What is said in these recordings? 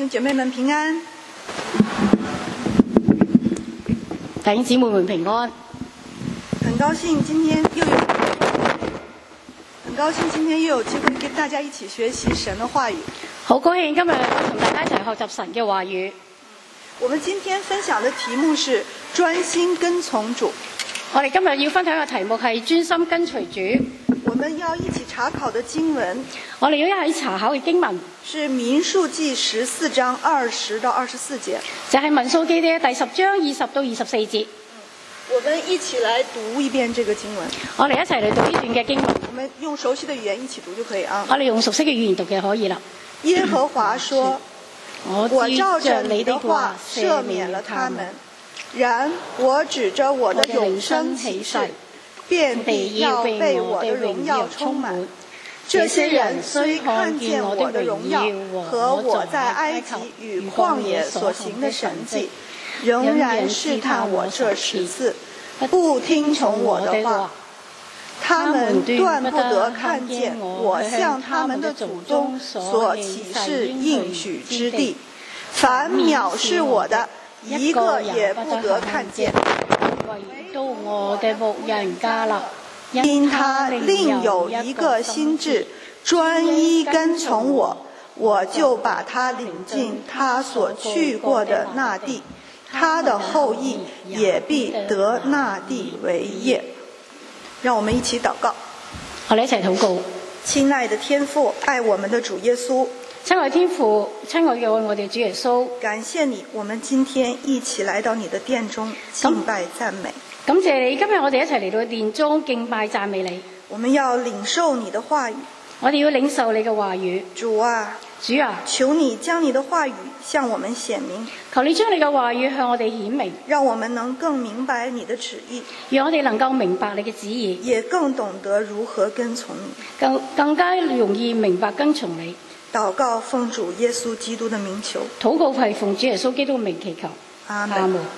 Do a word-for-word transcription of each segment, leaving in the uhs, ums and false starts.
兄姐妹們平安， 弟兄姊妹們平安。 很高興今天又有很高興今天又有機會跟大家一起學習神的話語。 好高興今日同大家一齊學習神嘅話語。 我們今天分享的題目是專心跟從主。 我哋今日要分享嘅題目係專心跟隨主。 我們要一起查考的經文， 我哋要一起查考嘅經文是民數記十四章二十到二十四節， 就係民數記嘅第十章二十到二十四節。 我們一起來讀一遍這個經文。 我哋一齊嚟讀呢段嘅經文。 我們用熟悉的語言一起讀就可以啊。 我哋用熟悉嘅語言讀嘅可以啦。 耶和華說：我照着你的話赦免了他們，然我指着我的永生起誓，遍地要被我的榮耀充滿。這些人雖看見我的榮耀和我在埃及與曠野所行的神蹟，仍然試探我這十次，不聽從我的話。他們斷不得看見我向他們的祖宗所起誓應許之地，凡藐視我的，一個也不得看見。 唯獨我的僕人迦勒， 因他另有一個心志，專一跟從我，我就把他領進他所去過的那地，他的後裔也必得那地為業。讓我們一起禱告。 我哋一齊禱告。 親愛的天父，愛我們的主耶穌， 親愛天父，親愛嘅我哋主耶穌， 感謝你，我們今天一起來到你的殿中敬拜讚美。 感謝你，今日我哋一齊嚟到殿中敬拜讚美你。 我們要領受你的話語， 我哋要領受你嘅話語。 主啊， 主啊， 求你將你的話語向我們顯明， 求你將你嘅話語向我哋顯明， 讓我們能更明白你的旨意， 讓我哋能夠明白你嘅旨意， 也更懂得如何跟從你， 更更加容易明白跟從你。 禱告奉主耶穌基督的名求， 禱告係奉主耶穌基督嘅名祈求。 阿門。 阿門。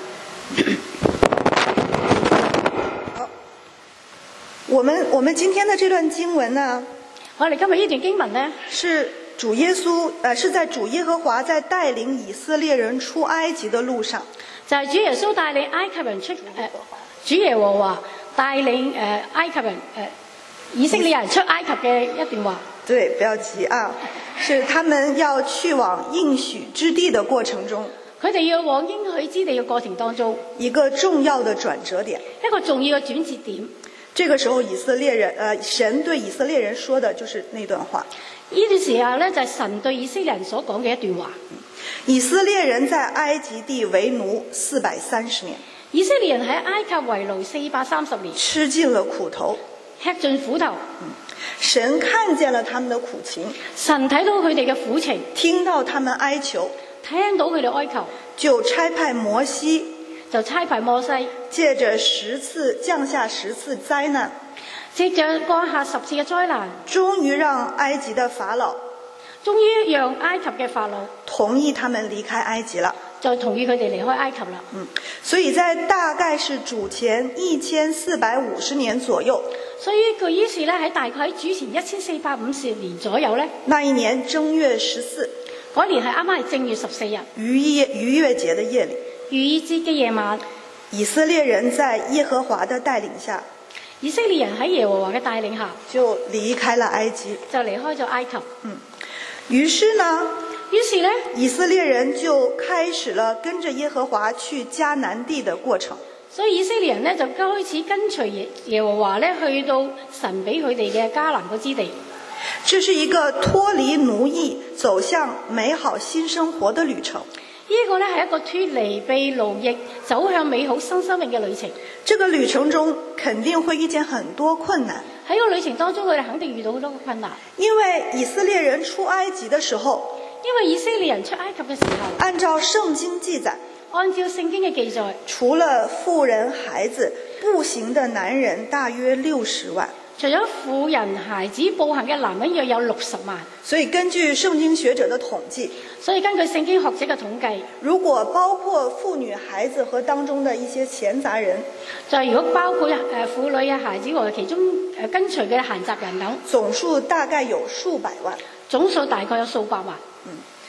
好，我們我們今天的這段經文呢， 我哋今日呢段經文呢， 是主耶穌，呃，是在主耶和華在帶領以色列人出埃及的路上， 就係、是、主耶穌帶領埃及人出，誒、呃，主耶和華帶領誒、呃、埃及人，誒、呃，以色列人出埃及嘅一段話。 對，不要急啊，是他們要去往應許之地的過程中， 佢哋要往應許之地嘅過程當中， 一個重要的轉折點， 一個重要嘅轉折點。 這個時候，以色列人，呃，神對以色列人說的就是那段話。 呢段時候呢，就係、是、神對以色列人所講嘅一段話。 以色列人在埃及地為奴四百三十年， 以色列人喺埃及為奴四百三十年， 吃盡了苦頭， 吃盡苦頭。 嗯，神看見了他們的苦情， 神睇到佢哋嘅苦情， 聽到他們哀求， 聽到佢哋哀求， 就差派摩西， 就差派摩西， 借着十次降下十次災難， 借着降下十次嘅災難， 終於讓埃及的法老， 終於讓埃及嘅法老同意他們離開埃及了， 就同意佢哋離開埃及啦。 嗯，所以在大概是主前一千四百五十年左右， 所以佢於是咧喺大概喺主前一千四百五十年左右咧， 那一年正月十四， 嗰年係啱啱係正月十四日， 逾越逾越節的夜裏， 逾越節嘅夜晚， 以色列人在耶和華的帶領下， 以色列人喺耶和華嘅帶領下就離開了埃及， 就離開咗埃及。 嗯，於是呢， 於是呢， 以色列人就開始了跟着耶和華去迦南地的過程。 所以以色列人呢，就開始跟隨耶耶和華呢，去到神俾佢哋嘅迦南嗰之地。 這是一個脫離奴役走向美好新生活的旅程。 呢、這個呢係一個脫離被奴役走向美好新生命嘅旅程。 這個旅程中肯定會遇見很多困難。 喺個旅程當中，佢哋肯定遇到好多困難。 因為以色列人出埃及的時候， 因為以色列人出埃及嘅時候， 按照聖經記載， 按照聖經嘅記載， 除了婦人孩子，步行的男人大約六十萬。 除咗婦人孩子，步行嘅男人約有六十萬。 所以根據聖經學者的統計， 所以根據聖經學者嘅統計， 如果包括婦女孩子和當中的一些閒雜人， 就係如果包括誒婦女啊孩子和其中誒跟隨嘅閒雜人等， 總數大概有數百萬， 總數大概有數百萬。 嗯，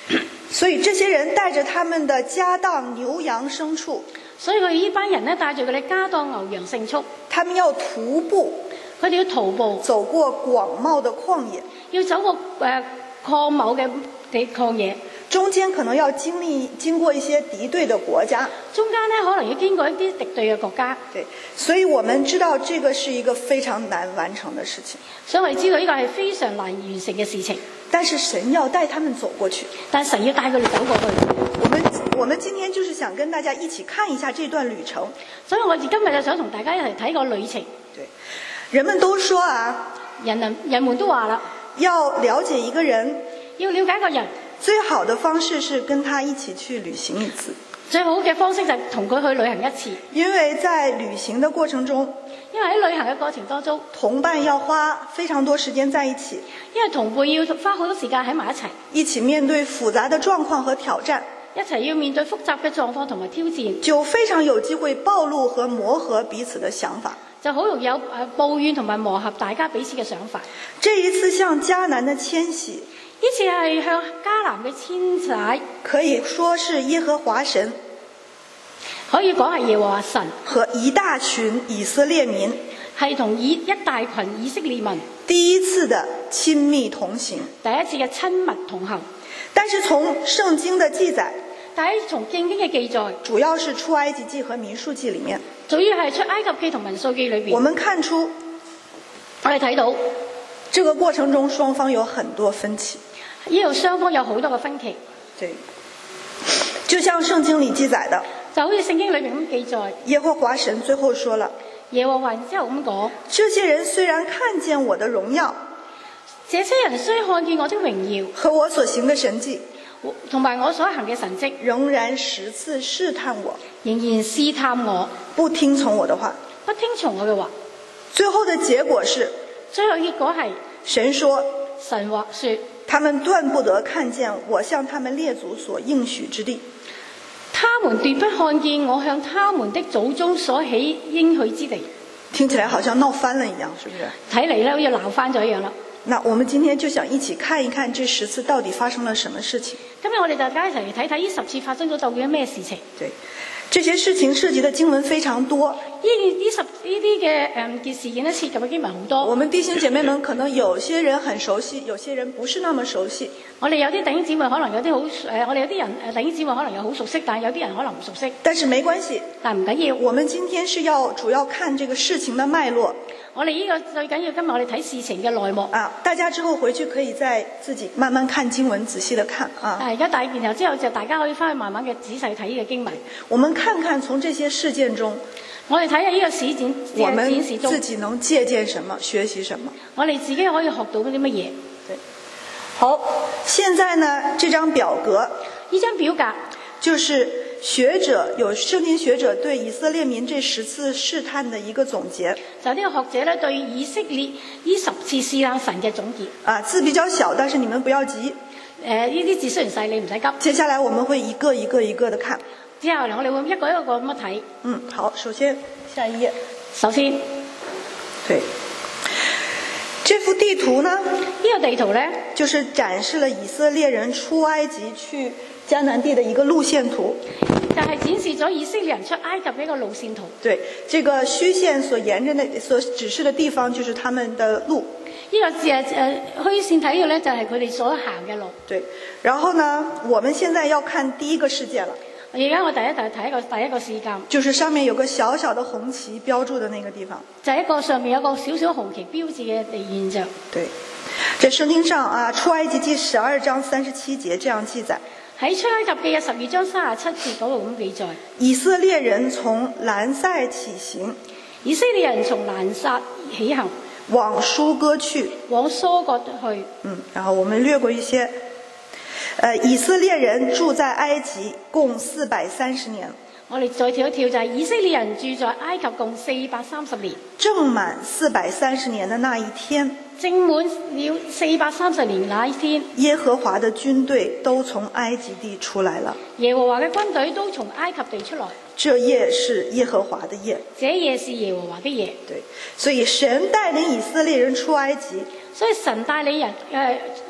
所以這些人帶着他們的家當、牛羊、牲畜， 所以佢呢班人咧帶住佢哋家當、牛羊、牲畜， 他們要徒步， 佢哋要徒步走過廣袤的曠野， 要走過誒曠袤嘅地曠野， 中間可能要經歷經過一些敵對的國家， 中間咧可能要經過一啲敵對嘅國家。 對，所以我們知道這個是一個非常難完成的事情。 所以我哋知道呢個係非常難完成嘅事情。 但是神要帶他們走過去， 但神要帶佢哋走過去。 我們我們今天就是想跟大家一起看一下這段旅程。 所以我哋今日就想同大家一齊睇個旅程。 對，人們都說啊， 人人人們都話啦， 要了解一個人， 要了解一個人， 最好的方式是跟他一起去旅行一次。 最好嘅方式就係同佢去旅行一次。 因為在旅行的過程中， 因為喺旅行嘅過程當中， 同伴要花非常多時間在一起， 因為同伴要花好多時間喺埋一齊， 一起面對複雜的狀況和挑戰， 一齊要面對複雜嘅狀況同埋挑戰， 就非常有機會暴露和磨合彼此的想法， 就好容易有誒抱怨同埋磨合大家彼此嘅想法。 這一次向迦南的遷徙， 呢次係向迦南嘅遷徙， 可以說是耶和華神可以講係耶和華神和一大群以色列民係同以一大群以色列民第一次的親密同行， 第一次嘅親密同行。 但是從聖經的記載， 但係從聖經嘅記載， 主要是出埃及記和民數記裡面， 主要係出埃及記同民數記裏邊， 我們看出我哋睇到這個過程中雙方有很多分歧， 呢度雙方有好多嘅分歧。 對，就像聖經裡記載的， 就好似聖經裏面咁記載， 耶和華神最後說了， 耶和華之後咁講， 這些人雖然看見我的榮耀， 這些人雖看見我的榮耀和我所行的神蹟， 同埋我所行嘅神蹟， 仍然十次試探我， 仍然試探我， 不聽從我的話， 不聽從我嘅話。 最後的結果是， 最後結果係神說， 神話說， 他們斷不得看見我向他們列祖所應許之地。 他們斷不看見我向他們的祖宗所起應許之地。 聽起來好像鬧翻了一樣，是不是？ 睇嚟咧，好似鬧翻咗一樣啦。 那我們今天就想一起看一看這十次到底發生了什麼事情。 今日我哋大家一齊嚟睇睇呢十次發生咗究竟咩事情。 對，這些事情涉及的經文非常多。 呢呢十呢啲嘅誒件事件咧，涉及嘅經文好多。 我們弟兄姐妹們可能有些人很熟悉，有些人不是那麼熟悉。 我哋有啲弟兄姊妹可能有啲好誒，我哋有啲人誒弟兄姊妹可能有好熟悉，但係有啲人可能唔熟悉。 但是沒關係， 但唔緊要。 我們今天是要主要看這個事情的脈絡。 我哋呢個最緊要，今日我哋睇事情嘅內幕。 啊，大家之後回去可以再自己慢慢看經文，仔細的看啊。 而家大然後之後就大家可以翻去慢慢嘅仔細睇呢個經文。 我們看看從這些事件中， 我哋睇下呢個事件， 我們展示中自己能借鑑什麼，學習什麼。 我哋自己可以學到啲乜嘢？ 對，好，現在呢，這張表格， 呢張表格就是學者有聖經學者對以色列民這十次試探的一個總結。 就呢個學者咧對以色列呢十次試探神嘅總結。 啊，字比較小，但是你們不要急。 誒，呢啲字雖然細，你唔使急。 接下來我們會一個一個一個的看。 之後我哋會一個一個咁樣睇。 嗯，好，首先下一頁。 首先， 對，這幅地圖呢？ 呢、這個地圖呢， 就是展示了以色列人出埃及去迦南地的一個路線圖。 就係、是、展示咗以色列人出埃及嘅一個路線圖。 對，這個虛線所沿着的所指示的地方，就是他們的路。 呢、這個字誒誒虛線睇嘅咧，就係佢哋所行嘅路。 對，然後呢，我們現在要看第一個事件了。 而家我第一就係睇一個第一個事件， 就是上面有個小小的紅旗標註的那個地方， 就係、是、一個上面有個小小紅旗標誌嘅地現象。 對，在聖經上啊，出埃及記十二章三十七節這樣記載。 喺出埃及記嘅十二章三十七節嗰度咁記載， 以色列人從蘭塞起行， 以色列人從蘭撒起行， 往疏割去， 往疏割去。 嗯，然後我們略過一些。呃，以色列人住在埃及共四百三十年。 我哋再跳一跳，就係以色列人住在埃及共四百三十年。 正滿四百三十年的那一天， 正滿了四百三十年那一天， 耶和華的軍隊都從埃及地出來了。 耶和華嘅軍隊都從埃及地出來。 這夜是耶和華的夜。 這夜是耶和華的夜。 對，所以神帶領以色列人出埃及。 所以神帶領人誒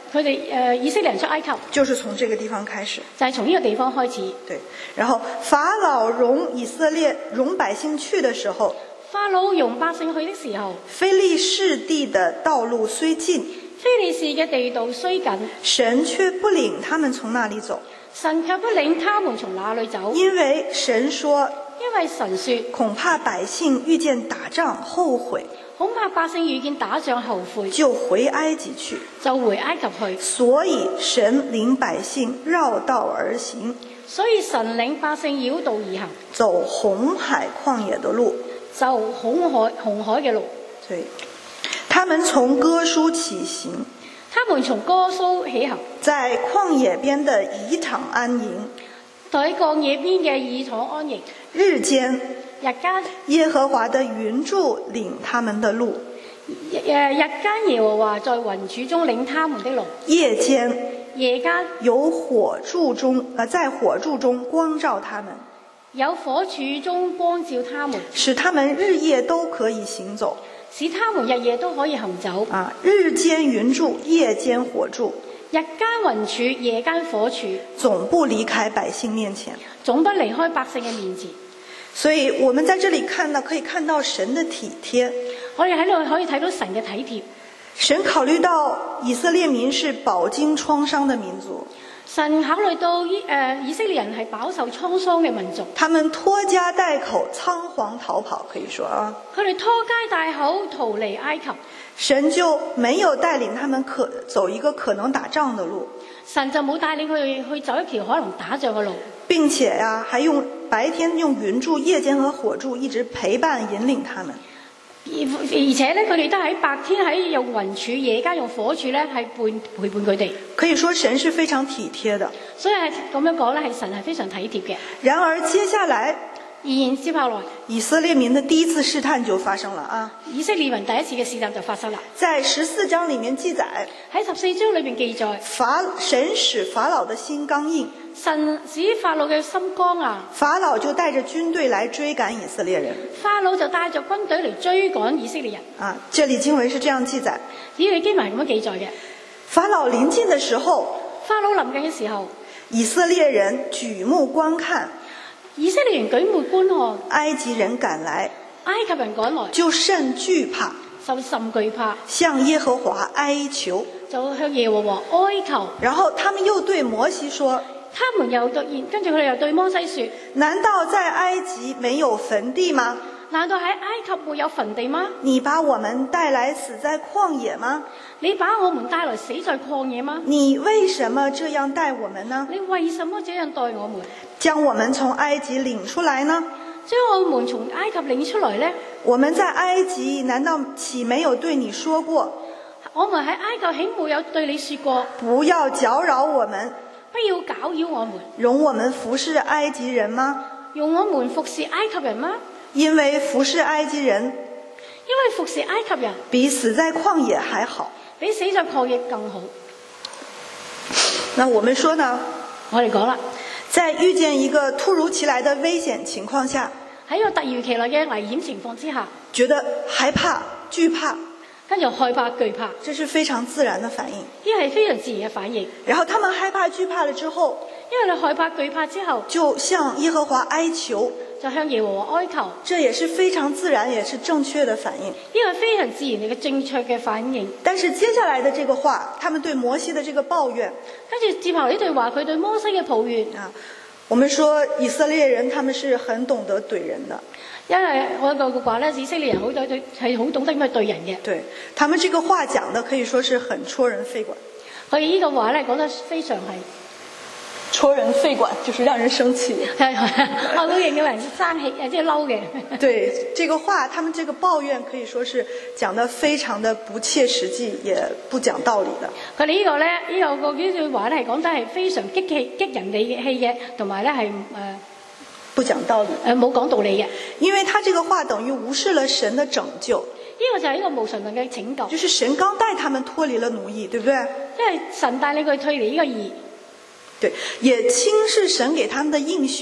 佢哋誒以色列人出埃及， 就是從這個地方開始， 就係從呢個地方開始。 對，然後法老容以色列容百姓去的時候， 法老容百姓去的時候， 非利士地的道路雖近， 非利士嘅地道雖近， 神卻不領他們從那裡走， 神卻不領他們從那裡走， 因為神說， 因為神說， 恐怕百姓遇見打仗後悔， 恐怕百姓遇見打仗後悔， 就回埃及去， 就回埃及去。 所以神領百姓繞道而行， 所以神領百姓繞道而行， 走紅海曠野的路， 走紅海紅海嘅路。 對，他們從歌書起行， 他們從歌蘇起行， 在曠野邊的以場安營， 在曠野邊嘅以場安營。 日間， 日間， 耶和華的雲柱領他們的路， 日日間耶和華在雲柱中領他們的路。 夜間， 夜間有火柱中，呃，在火柱中光照他們， 有火柱中光照他們， 使他們日夜都可以行走。 使他們日夜都可以行走。 啊，日間雲柱，夜間火柱， 日間雲柱，夜間火柱， 總不離開百姓面前， 總不離開百姓嘅面前。 所以我們在這裡看到，可以看到神的體貼。 我哋喺度可以睇到神嘅體貼。 神考慮到以色列民是飽經創傷的民族， 神考慮到以、呃、以色列人係飽受滄桑嘅民族， 他們拖家帶口，倉皇逃跑，可以說啊， 佢哋拖街帶口逃離埃及， 神就沒有帶領他們可走一個可能打仗的路， 神就冇帶領佢哋去走一條可能打仗嘅路， 並且呀、啊，還用白天用雲柱，夜間和火柱一直陪伴引領他們。 而而且咧，佢哋都喺白天喺用雲柱，夜間用火柱咧，係伴陪伴佢哋。 可以說神是非常體貼的。 所以係咁樣講咧，係神係非常體貼嘅。 然而接下來， 而然接下來， 以色列民的第一次試探就發生了啊！ 以色列民第一次嘅試探就發生啦。 在十四章裡面記載， 喺十四章裏邊記載， 法神使法老的心剛硬， 神使法老嘅心剛硬， 法老就帶着軍隊來追趕以色列人。 法老就帶着軍隊嚟追趕以色列人。 啊，這裡經文是這樣記載， 呢個經文係咁樣記載嘅。 法老臨近的時候， 法老臨近嘅時候， 以色列人舉目觀看， 以色列人舉目觀看， 埃及人趕來， 埃及人趕來， 就甚懼怕， 就甚懼怕， 向耶和華哀求， 就向耶和華哀求。 然後他們又對摩西說， 他們又對，跟住佢哋又對摩西說， 難道在埃及沒有墳地嗎？ 難道喺埃及沒有墳地嗎？ 你把我們帶來死在曠野嗎？ 你把我們帶來死在曠野嗎？ 你為什麼這樣待我們呢？ 你為什麼這樣待我們？ 將我們從埃及領出來呢？ 將我們從埃及領出來呢？ 我們在埃及難道豈沒有對你說過？ 我們喺埃及豈沒有對你說過？ 不要攪擾我們， 不要攪擾我們， 容我們服侍埃及人嗎？ 容我們服侍埃及人嗎？ 因為服侍埃及人， 因為服侍埃及人比死在曠野還好， 比死在曠野更好。 那我們說呢？ 我哋講啦， 在遇見一個突如其來的危險情況下， 喺一個突如其來嘅危險情況之下， 覺得害怕、懼怕， 跟住害怕、懼怕， 這是非常自然的反應。 呢係非常自然嘅反應。 然後他們害怕、懼怕了之後， 因為你害怕、懼怕之後， 就向耶和華哀求， 就向耶和華哀求， 這也是非常自然，也是正確的反應。 呢個非常自然嘅正確嘅反應。 但是接下來的這個話，他們對摩西的這個抱怨， 跟住接下來呢句話，佢對摩西嘅抱怨啊，我們說以色列人他們是很懂得懟人的， 因為我個個話咧，以色列人好對對係好懂得點樣對人嘅。 對，他們這個話講的可以說是很戳人肺管。 佢哋呢個話咧講得非常係戳人肺管，就是讓人生氣。 係我都認嘅人生氣，即係嬲嘅。 對，這個話，他們這個抱怨可以說是講得非常的不切實際，也不講道理的。 佢哋呢個咧，呢、這個呢句話咧係講得係非常激氣、激人哋氣嘅，同埋咧係誒不講道理， 誒冇講道理嘅。 因為他這個話等於無視了神的拯救。 呢、這個就係一個無神論嘅拯救， 就是神剛帶他們脫離了奴役，對不對？ 因為神帶領佢退離呢個義。 對，也輕視神給他們的應許， 又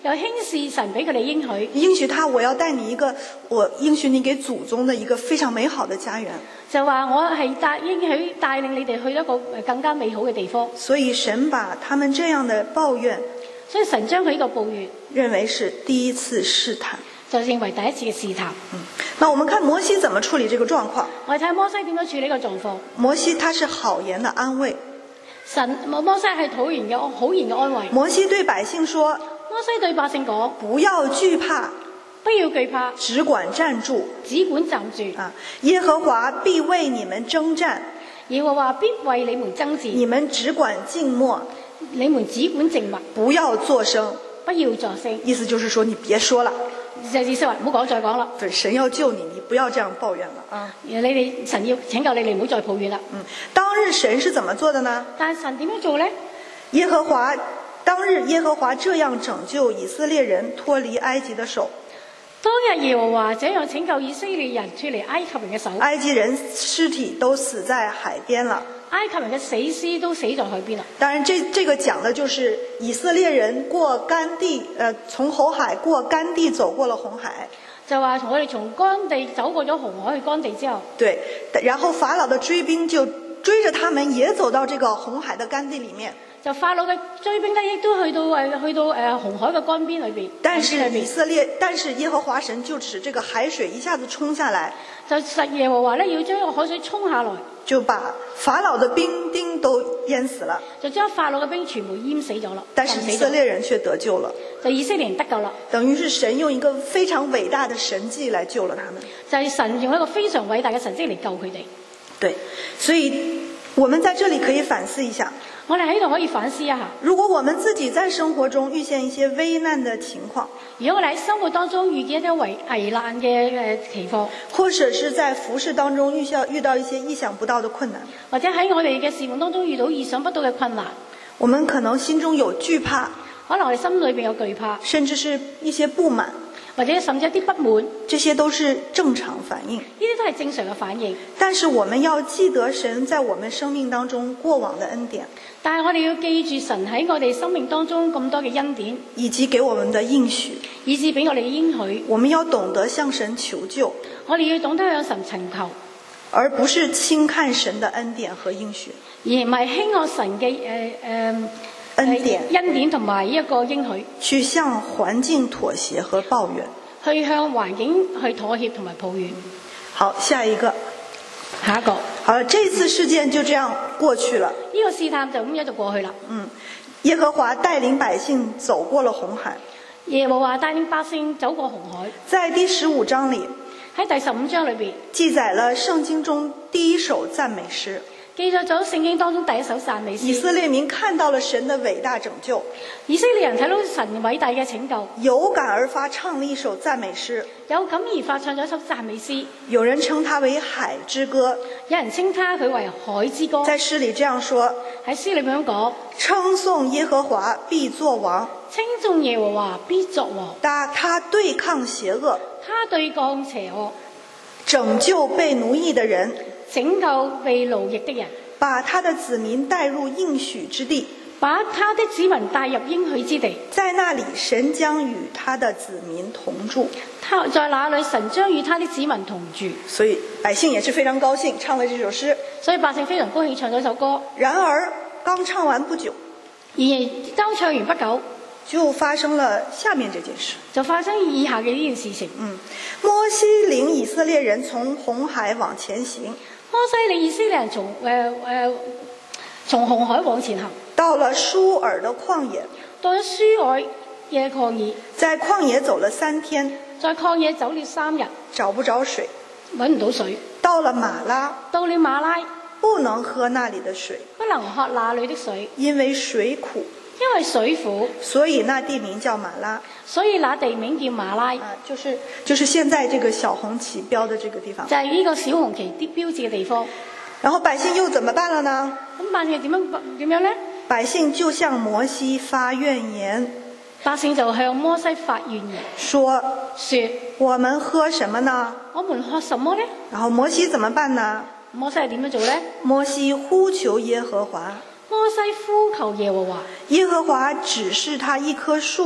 又輕視神俾佢哋應許， 應許他我要帶你一個，我應許你給祖宗的一個非常美好的家園。 就話我係帶應許帶領你哋去一個更加美好嘅地方。 所以神把他們這樣的抱怨， 所以神將佢呢個抱怨認為是第一次試探， 就認為第一次嘅試探。 嗯，那我們看摩西怎麼處理這個狀況。 我哋睇摩西點樣處理呢個狀況。摩西他是好言的安慰， 神摩西係好言嘅好言嘅安慰。 摩西對百姓說， 摩西對百姓講： 不要懼怕， 不要懼怕， 只管站住， 只管站住。 啊，耶和華必為你們征戰， 耶和華必為你們爭戰。 你們只管靜默， 你們只管靜默， 不要作聲， 不要作聲。 意思就是說，你別說了。 就意思話唔好講再講啦。 對，神要救你，你不要這樣抱怨了啊！ 你哋神要拯救你，你唔好再抱怨啦。 嗯，當日神是怎麼做的呢？ 但係神點樣做呢？ 耶和華當日耶和華這樣拯救以色列人脫離埃及的手。 當日耶和華這樣拯救以色列人脫離埃及人嘅手。 埃及人屍體都死在海邊了。 埃及人嘅死屍都死在海邊啦。當然這，這這個講的就是以色列人過乾地，呃，從紅海過乾地走過了紅海。 就話我哋從乾地走過咗紅海去乾地之後。 對，然後法老的追兵就追着他們，也走到這個紅海的乾地裡面。 就法老嘅追兵呢，亦都去到誒去到誒紅海嘅乾邊裏邊。 但是以色列，但是耶和華神就使這個海水一下子衝下來。 就實耶和華呢，要將個海水衝下來， 就把法老的兵丁都淹死了。 就將法老嘅兵全部淹死咗啦。 但是以色列人卻得救了。 就以色列人得救啦。 等於是神用一個非常偉大的神蹟來救了他們。 就係神用一個非常偉大嘅神蹟嚟救佢哋。 對，所以我們在這裡可以反思一下。 我哋喺度可以反思一下， 如果我們自己在生活中遇見一些危難的情況， 如果我哋喺生活當中遇見一啲危危難嘅誒情況，或者是在服事當中遇到遇到一些意想不到的困難， 或者喺我哋嘅事奉當中遇到意想不到嘅困難， 我們可能心中有懼怕， 可能我哋心裏邊有懼怕， 甚至是一些不滿， 或者甚至一啲不滿， 這些都是正常反應， 呢啲都係正常嘅反應。 但是我們要記得神在我們生命當中過往的恩典， 但係我哋要記住神喺我哋生命當中咁多嘅恩典， 以及給我們的應許， 以致俾我哋嘅應許。 我們要懂得向神求救， 我哋要懂得向神尋求， 而不是輕看神的恩典和應許， 而唔係輕看神嘅誒誒恩典、 恩典同埋一個應許， 去向環境妥協和抱怨， 去向環境去妥協同埋抱怨。 好，下一個， 下一個。 好了，這次事件就這樣過去了。 呢個試探就咁樣就過去啦。 嗯，耶和華帶領百姓走過了紅海。 耶和華帶領百姓走過紅海。 在第十五章裏， 喺第十五章裏邊記載了聖經中第一首讚美詩。 記載咗聖經當中第一首讚美詩。 以色列民看到了神的偉大拯救。 以色列人睇到神偉大嘅拯救， 有感而發唱了一首讚美詩。 有感而發唱咗一首讚美詩。有人稱它為海之歌。 有人稱它佢為海之歌。 在詩裏這樣說。 喺詩裏面咁講。 稱頌耶和華必作王。 稱頌耶和華必作王。 他他對抗邪惡。 他對抗邪惡。 拯救被奴役的人。 拯救被奴役的人， 把他的子民帶入應許之地， 把他的子民帶入應許之地， 在那裡神將與他的子民同住。 他在那裡神將與他的子民同住。 所以百姓也是非常高興，唱了這首詩。 所以百姓非常高興唱咗首歌。 然而剛唱完不久， 而當唱完不久， 就發生了下面這件事， 就發生以下嘅呢件事情。 嗯，摩西領以色列人從紅海往前行。 摩西領以色列人從誒誒從紅海往前行， 到了舒爾的曠野， 到咗舒爾嘅曠野， 在曠野走了三天， 在曠野走了三日， 找不着水， 揾唔到水。 到了馬拉， 到了馬拉， 不能喝那裡的水， 不能喝那裡的水， 因為水苦。 因為水苦， 所以那地名叫馬拉。 所以那地名叫馬拉， 啊，就是就是現在這個小紅旗標的這個地方。 就係呢個小紅旗啲標誌嘅地方。 然後百姓又怎麼辦了呢？ 咁百姓點樣點樣呢？ 百姓就向摩西發怨言。 百姓就向摩西發怨言， 說： 說我們喝什麼呢？ 我們喝什麼呢？ 然後摩西怎麼辦呢？ 摩西係點樣做呢？ 摩西呼求耶和華。 摩西呼求耶和華， 耶和華指示他一棵樹，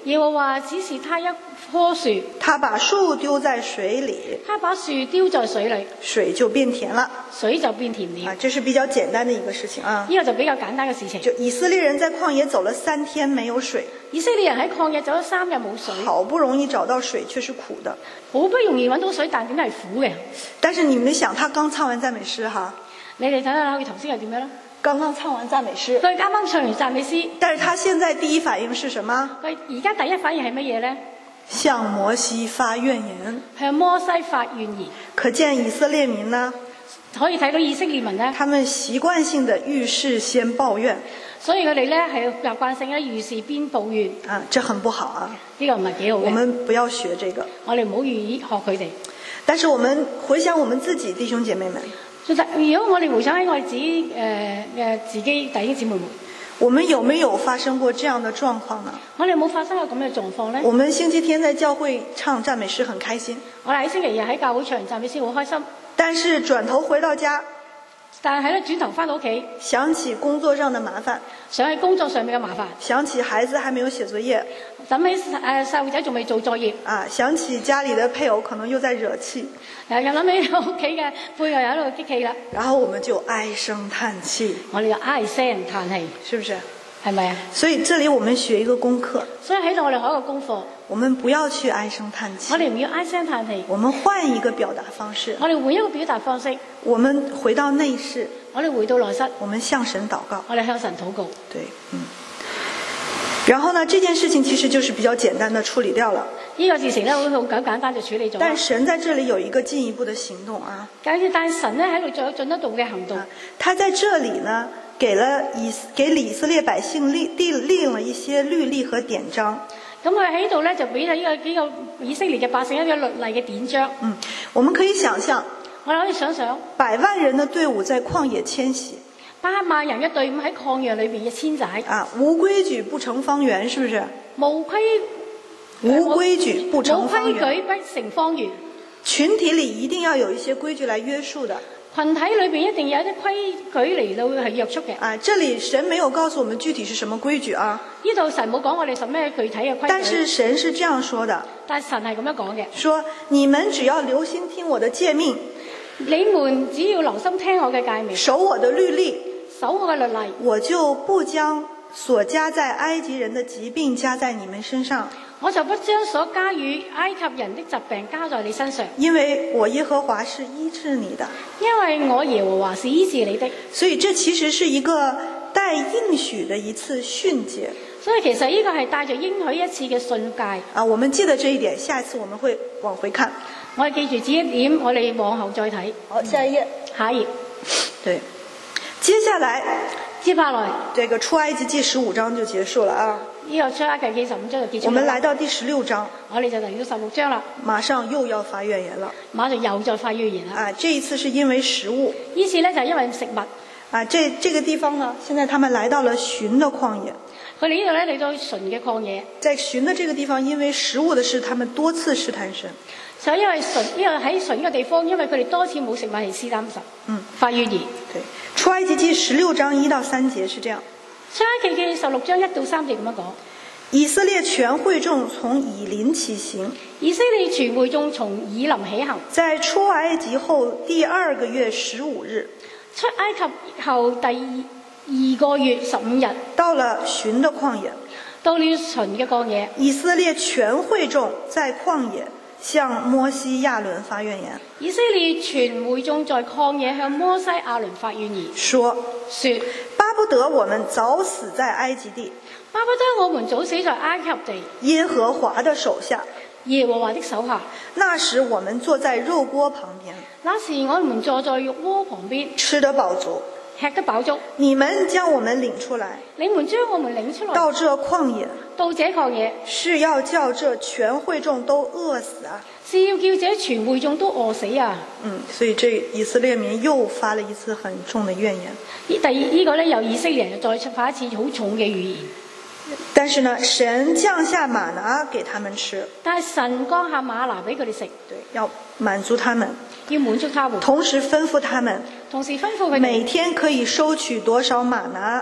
耶和華指示他一棵樹， 他把樹丟在水裡， 他把樹丟在水裡， 水就變甜了。 水就變甜了。 啊，這是比較簡單的一個事情啊。 呢個就比較簡單嘅事情。 就以色列人在曠野走了三天沒有水， 以色列人喺曠野走咗三日冇水， 好不容易找到水卻是苦的。 好不容易揾到水，但點解係苦嘅？ 但是你們想，他剛唱完讚美詩哈， 你哋睇睇佢頭先係點樣啦？ 剛剛唱完讚美詩， 佢啱啱唱完讚美詩， 但是他現在第一反應是什麼？ 佢而家第一反應係乜嘢呢？ 向摩西發怨言， 向摩西發怨言。 可見以色列民呢， 可以睇到以色列民呢， 他們習慣性的遇事先抱怨， 所以佢哋呢係習慣性嘅遇事邊抱怨。 啊，這很不好啊！ 呢個唔係幾好嘅。 我們不要學這個， 我哋唔好願意學佢哋。 但是我們回想我們自己弟兄姐妹們。 其實，如果我哋回想喺我哋自己誒誒自己弟兄姊妹們， 我們有沒有發生過這樣的狀況呢？ 我哋有冇發生過咁嘅狀況呢？ 我們星期天在教會唱讚美詩很開心， 我哋喺星期日喺教會唱完讚美詩好開心， 但是轉頭回到家， 但係咧轉頭翻到屋企， 想起工作上的麻煩， 想起工作上面嘅麻煩， 想起孩子還沒有寫作業， 諗起誒細路仔仲未做作業， 啊，想起家裡的配偶可能又在惹氣， 又諗起屋企嘅配偶又喺度激氣啦， 然後我們就唉聲嘆氣， 我哋就唉聲嘆氣， 是不是？ 係咪啊？ 所以這裡我們學一個功課， 所以喺度我哋學一個功課， 我們不要去唉聲嘆氣， 我哋唔要唉聲嘆氣， 我們換一個表達方式， 我哋換一個表達方式， 我們回到內室， 我哋回到內室， 我們向神禱告， 我哋向神禱告。 對，嗯。然後呢，這件事情其實就是比較簡單的處理掉了。 呢個事情咧，好好簡簡單就處理咗。 但神在這裡有一個進一步的行動啊。 但是但神咧喺度做進一步嘅行動。 啊，他在這裡呢，給了以給以色列百姓立立立了一些律例和典章。 咁佢喺度咧就俾咗呢個幾個以色列嘅百姓一個律例嘅典章。 嗯，我們可以想象， 我哋可以想想， 百萬人的隊伍在曠野遷徙。 百萬人嘅隊伍喺曠野裏邊嘅遷徙啊，無規矩不成方圓，是不是？ 無規無規矩不成方圓。 無規矩不成方圓。 群體裡一定要有一些規矩來約束的。 群體裏邊一定有一啲規矩嚟到係約束嘅。 啊，這裡神沒有告訴我們具體是什麼規矩啊。 呢度神冇講我哋什麼具體嘅規矩。 但是神是這樣說的。 但神係咁樣講嘅。 說你們只要留心聽我的誡命， 你們只要留心聽我嘅誡命， 守我的律例。 守我嘅律例， 我就不將所加在埃及人的疾病加在你們身上。 我就不將所加於埃及人的疾病加在你身上。 因為我耶和華是醫治你的。 因為我耶和華是醫治你的。 所以這其實是一個帶應許的一次訓誡。 所以其實呢個係帶着應許一次嘅訓誡。 啊，我們記得這一點，下一次我們會往回看。 我哋記住這一點，我哋往後再睇。 好，下一頁。 下一頁。對。 接下來， 接下來， 這個出埃及記十五章就結束了啊。 呢個出埃及記十五章就結束。 我們來到第十六章， 我哋就嚟到十六章啦。 馬上又要發怨言了。 馬上又再發怨言啦。 啊，這一次是因為食物。 呢次呢就係因為食物。 啊，這這個地方呢，現在他們來到了尋的曠野。 佢哋呢度咧嚟到尋嘅曠野。在尋的這個地方，因為食物的事，他們多次試探神。 就因為尋，因為喺尋嘅地方，因為佢哋多次冇食物係試探神。嗯，發怨言。 對。出埃及記十六章一到三節是這樣。 出埃及記十六章一到三節咁樣講。 以色列全會眾從以琳起行。 以色列全會眾從以琳起行。在出埃及後第二個月十五日。 出埃及後第二個月十五日。到了尋的曠野。 到了尋嘅曠野。 以色列全會眾在曠野向摩西亞倫發怨言。 以色列全會眾在曠野向摩西亞倫發怨言， 說： 說巴不得我們早死在埃及地， 巴不得我們早死在埃及地， 耶和華的手下， 耶和華的手下。 那時我們坐在肉鍋旁邊， 那時我們坐在肉鍋旁邊， 吃得飽足， 吃得飽足。 你們將我們領出來， 你們將我們領出來， 到這曠野， 到這曠野， 是要叫這全會眾都餓死啊！ 是要叫這全會眾都餓死啊！ 嗯，所以這以色列民又發了一次很重的怨言。 呢第二呢個咧，由以色列人再發一次好重嘅語言。 但是呢，神降下瑪拿給他們吃。 但係神降下瑪拿俾佢哋食， 對，要滿足他們， 要滿足他們。 同時吩咐他們， 同時吩咐佢哋每天可以收取多少瑪拿。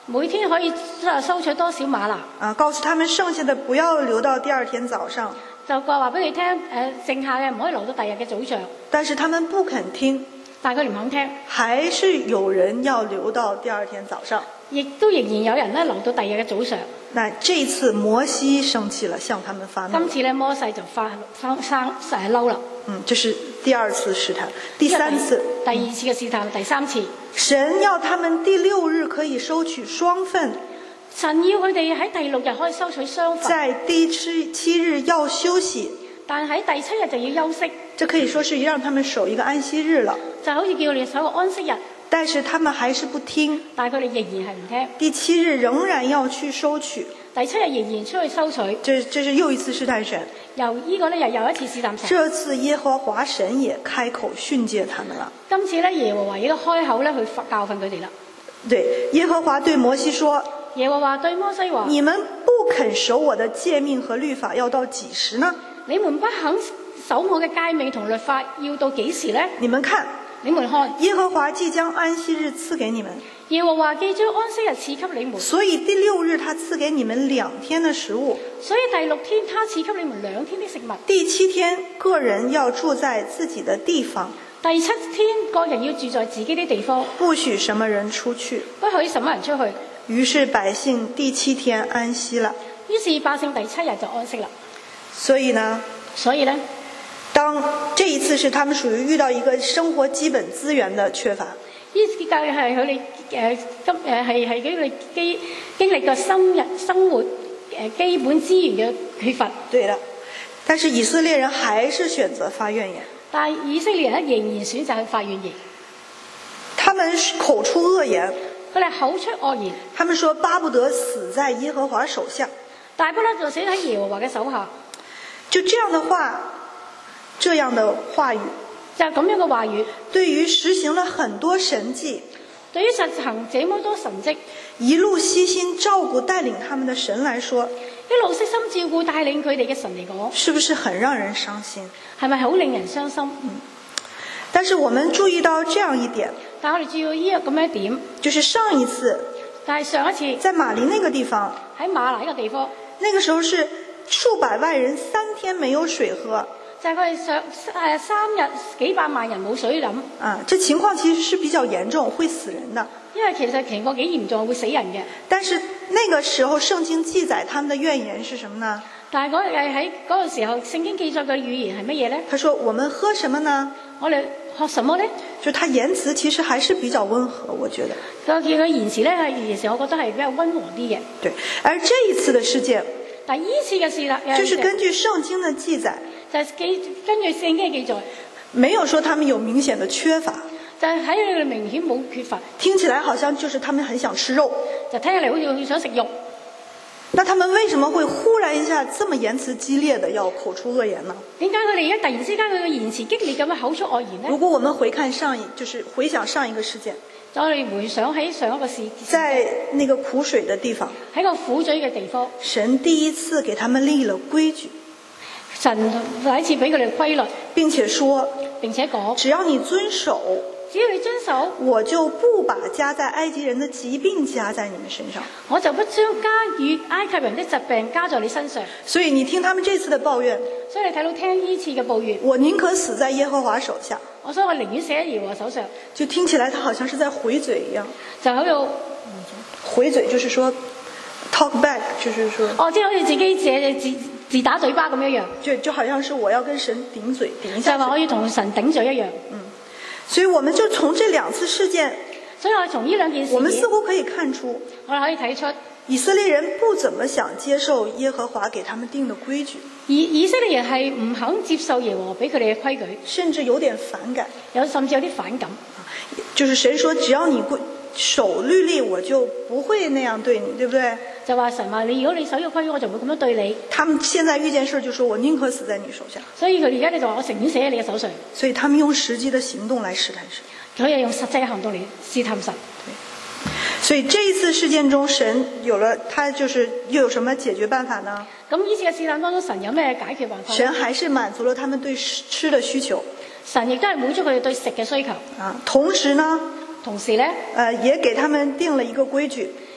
每天可以收取多少馬拿？ 啊，告訴他們剩下的不要留到第二天早上。 就話俾你聽，誒剩下嘅唔可以留到第二日嘅早上。 但是他們不肯聽， 但係佢哋唔肯聽， 還是有人要留到第二天早上。 亦都仍然有人咧留到第二日嘅早上。 那這一次摩西生氣了，向他們發怒。 今次咧摩西就發生生誒嬲啦。 嗯，這是第二次試探，第三次。 第二次嘅試探，第三次。 神要他們第六日可以收取雙份。 神要佢哋喺第六日可以收取雙份， 在第七七日要休息， 但喺第七日就要休息。 這可以說是讓他們守一個安息日了， 就好似叫佢哋守個安息日。 但是他們還是不聽， 但係佢哋仍然係唔聽。 第七日仍然要去收取， 第七日仍然出去收取。 這這是又一次試探神。 由呢個咧又又一次試探神。 這次耶和華神也開口訓誡他們了。 今次咧耶和華亦都開口咧去教訓佢哋啦。 對，耶和華對摩西說。 耶和華對摩西話： 你們不肯守我的誡命和律法，要到幾時呢？ 你們不肯守我嘅誡命同律法，要到幾時呢？ 你們看， 你們看， 耶和華既將安息日賜給你們， 耶和華既將安息日賜給你們， 所以第六日他賜給你們兩天的食物， 所以第六天他賜給你們兩天的食物。 第七天個人要住在自己的地方， 第七天個人要住在自己的地方， 不許什麼人出去， 不許什麼人出去。 於是百姓第七天安息了。 於是百姓第七日就安息了。 所以呢， 所以呢， 當這一次是他們屬於遇到一個生活基本資源的缺乏。 呢次就係佢哋誒今誒係係佢哋經經歷過深日生活誒基本資源嘅缺乏。對啦， 但是以色列人還是選擇發怨言。 但係以色列人仍然選擇去發怨言。 他們口出惡言。 佢哋口出惡言， 他們說巴不得死在耶和華手下， 大不得就死喺耶和華嘅手下。 就這樣的話，這樣的話語， 就咁樣嘅話語， 對於實行了很多神蹟， 對於實行這麼多神蹟， 一路悉心照顧帶領他們的神來說， 一路悉心照顧帶領佢哋嘅神嚟講， 是不是很讓人傷心？ 係咪好令人傷心？ 嗯。但是我們注意到這樣一點， 但我哋注意呢個咁樣一點， 就是上一次， 但係上一次在馬林那個地方， 喺馬拿呢個地方， 那個時候是數百萬人三天沒有水喝， 就係佢哋上誒三日幾百萬人冇水飲。 啊，這情況其實是比較嚴重，會死人的。 因為其實情況幾嚴重，會死人嘅。 但是那個時候聖經記載他們的怨言是什麼呢？ 但係嗰日喺嗰個時候，聖經記載嘅語言係乜嘢呢？ 他說：我們喝什麼呢？ 我哋喝什麼呢？ 就他言辭其實還是比較溫和，我覺得。 佢見佢言辭咧，言辭我覺得係比較溫和啲嘅。 對，而這一次的事件， 但呢次嘅事啦， 就是根據聖經的記載， 就係記根據聖經嘅記載， 沒有說他們有明顯的缺乏， 就係喺佢哋明顯冇缺乏。 聽起來好像就是他們很想吃肉， 就聽起嚟好似佢想食肉。 那他們為什麼會忽然一下這麼言辭激烈的要口出惡言呢？ 點解佢哋而家突然之間佢嘅言辭激烈咁樣口出惡言呢？ 如果我們回看上一，就是回想上一個事件， 就我哋回想起上一個事， 在那個苦水的地方， 喺個苦水嘅地方， 神第一次給他們立了規矩， 神第一次俾佢哋規律， 並且說， 並且講， 只要你遵守。 只要你遵守， 我就不把加在埃及人的疾病加在你們身上， 我就不將加與埃及人的疾病加在你身上。 所以你聽他們這次的抱怨， 所以你睇到聽呢次嘅抱怨， 我寧可死在耶和華手下。 我所以我寧願死喺耶和華手上。 就聽起來他好像是在回嘴一樣， 就喺度回嘴，就是說 talk back，就是說， 哦，即係好似自己自自自打嘴巴咁樣樣， 就就好像是我要跟神頂嘴，頂一下， 就係話我要同神頂嘴一樣。 嗯。所以我們就從這兩次事件， 所以我從呢兩件事， 我們似乎可以看出， 我哋可以睇出以色列人不怎麼想接受耶和華給他們定的規矩， 以以色列人係唔肯接受耶和華俾佢哋嘅規矩， 甚至有點反感， 有甚至有啲反感。 就是神說只要你守律例，我就不會那樣對你，對不對？ 就話神話你，如果你守呢個規矩，我就唔會咁樣對你。 他們現在遇見事就說我寧可死在你手下。 所以佢哋而家你就話我情願死喺你嘅手上。 所以他們用實際的行動來試探神。 佢又用實際嘅行動嚟試探神。 對。所以這一次事件中，神有了，他就是又有什麼解決辦法呢？ 咁呢次嘅試探當中，神有咩解決辦法？ 神還是滿足了他們對吃的需求。 神亦都係滿足佢哋對食嘅需求。 啊，同時呢？ 同時咧， 呃，也給他們定了一個規矩，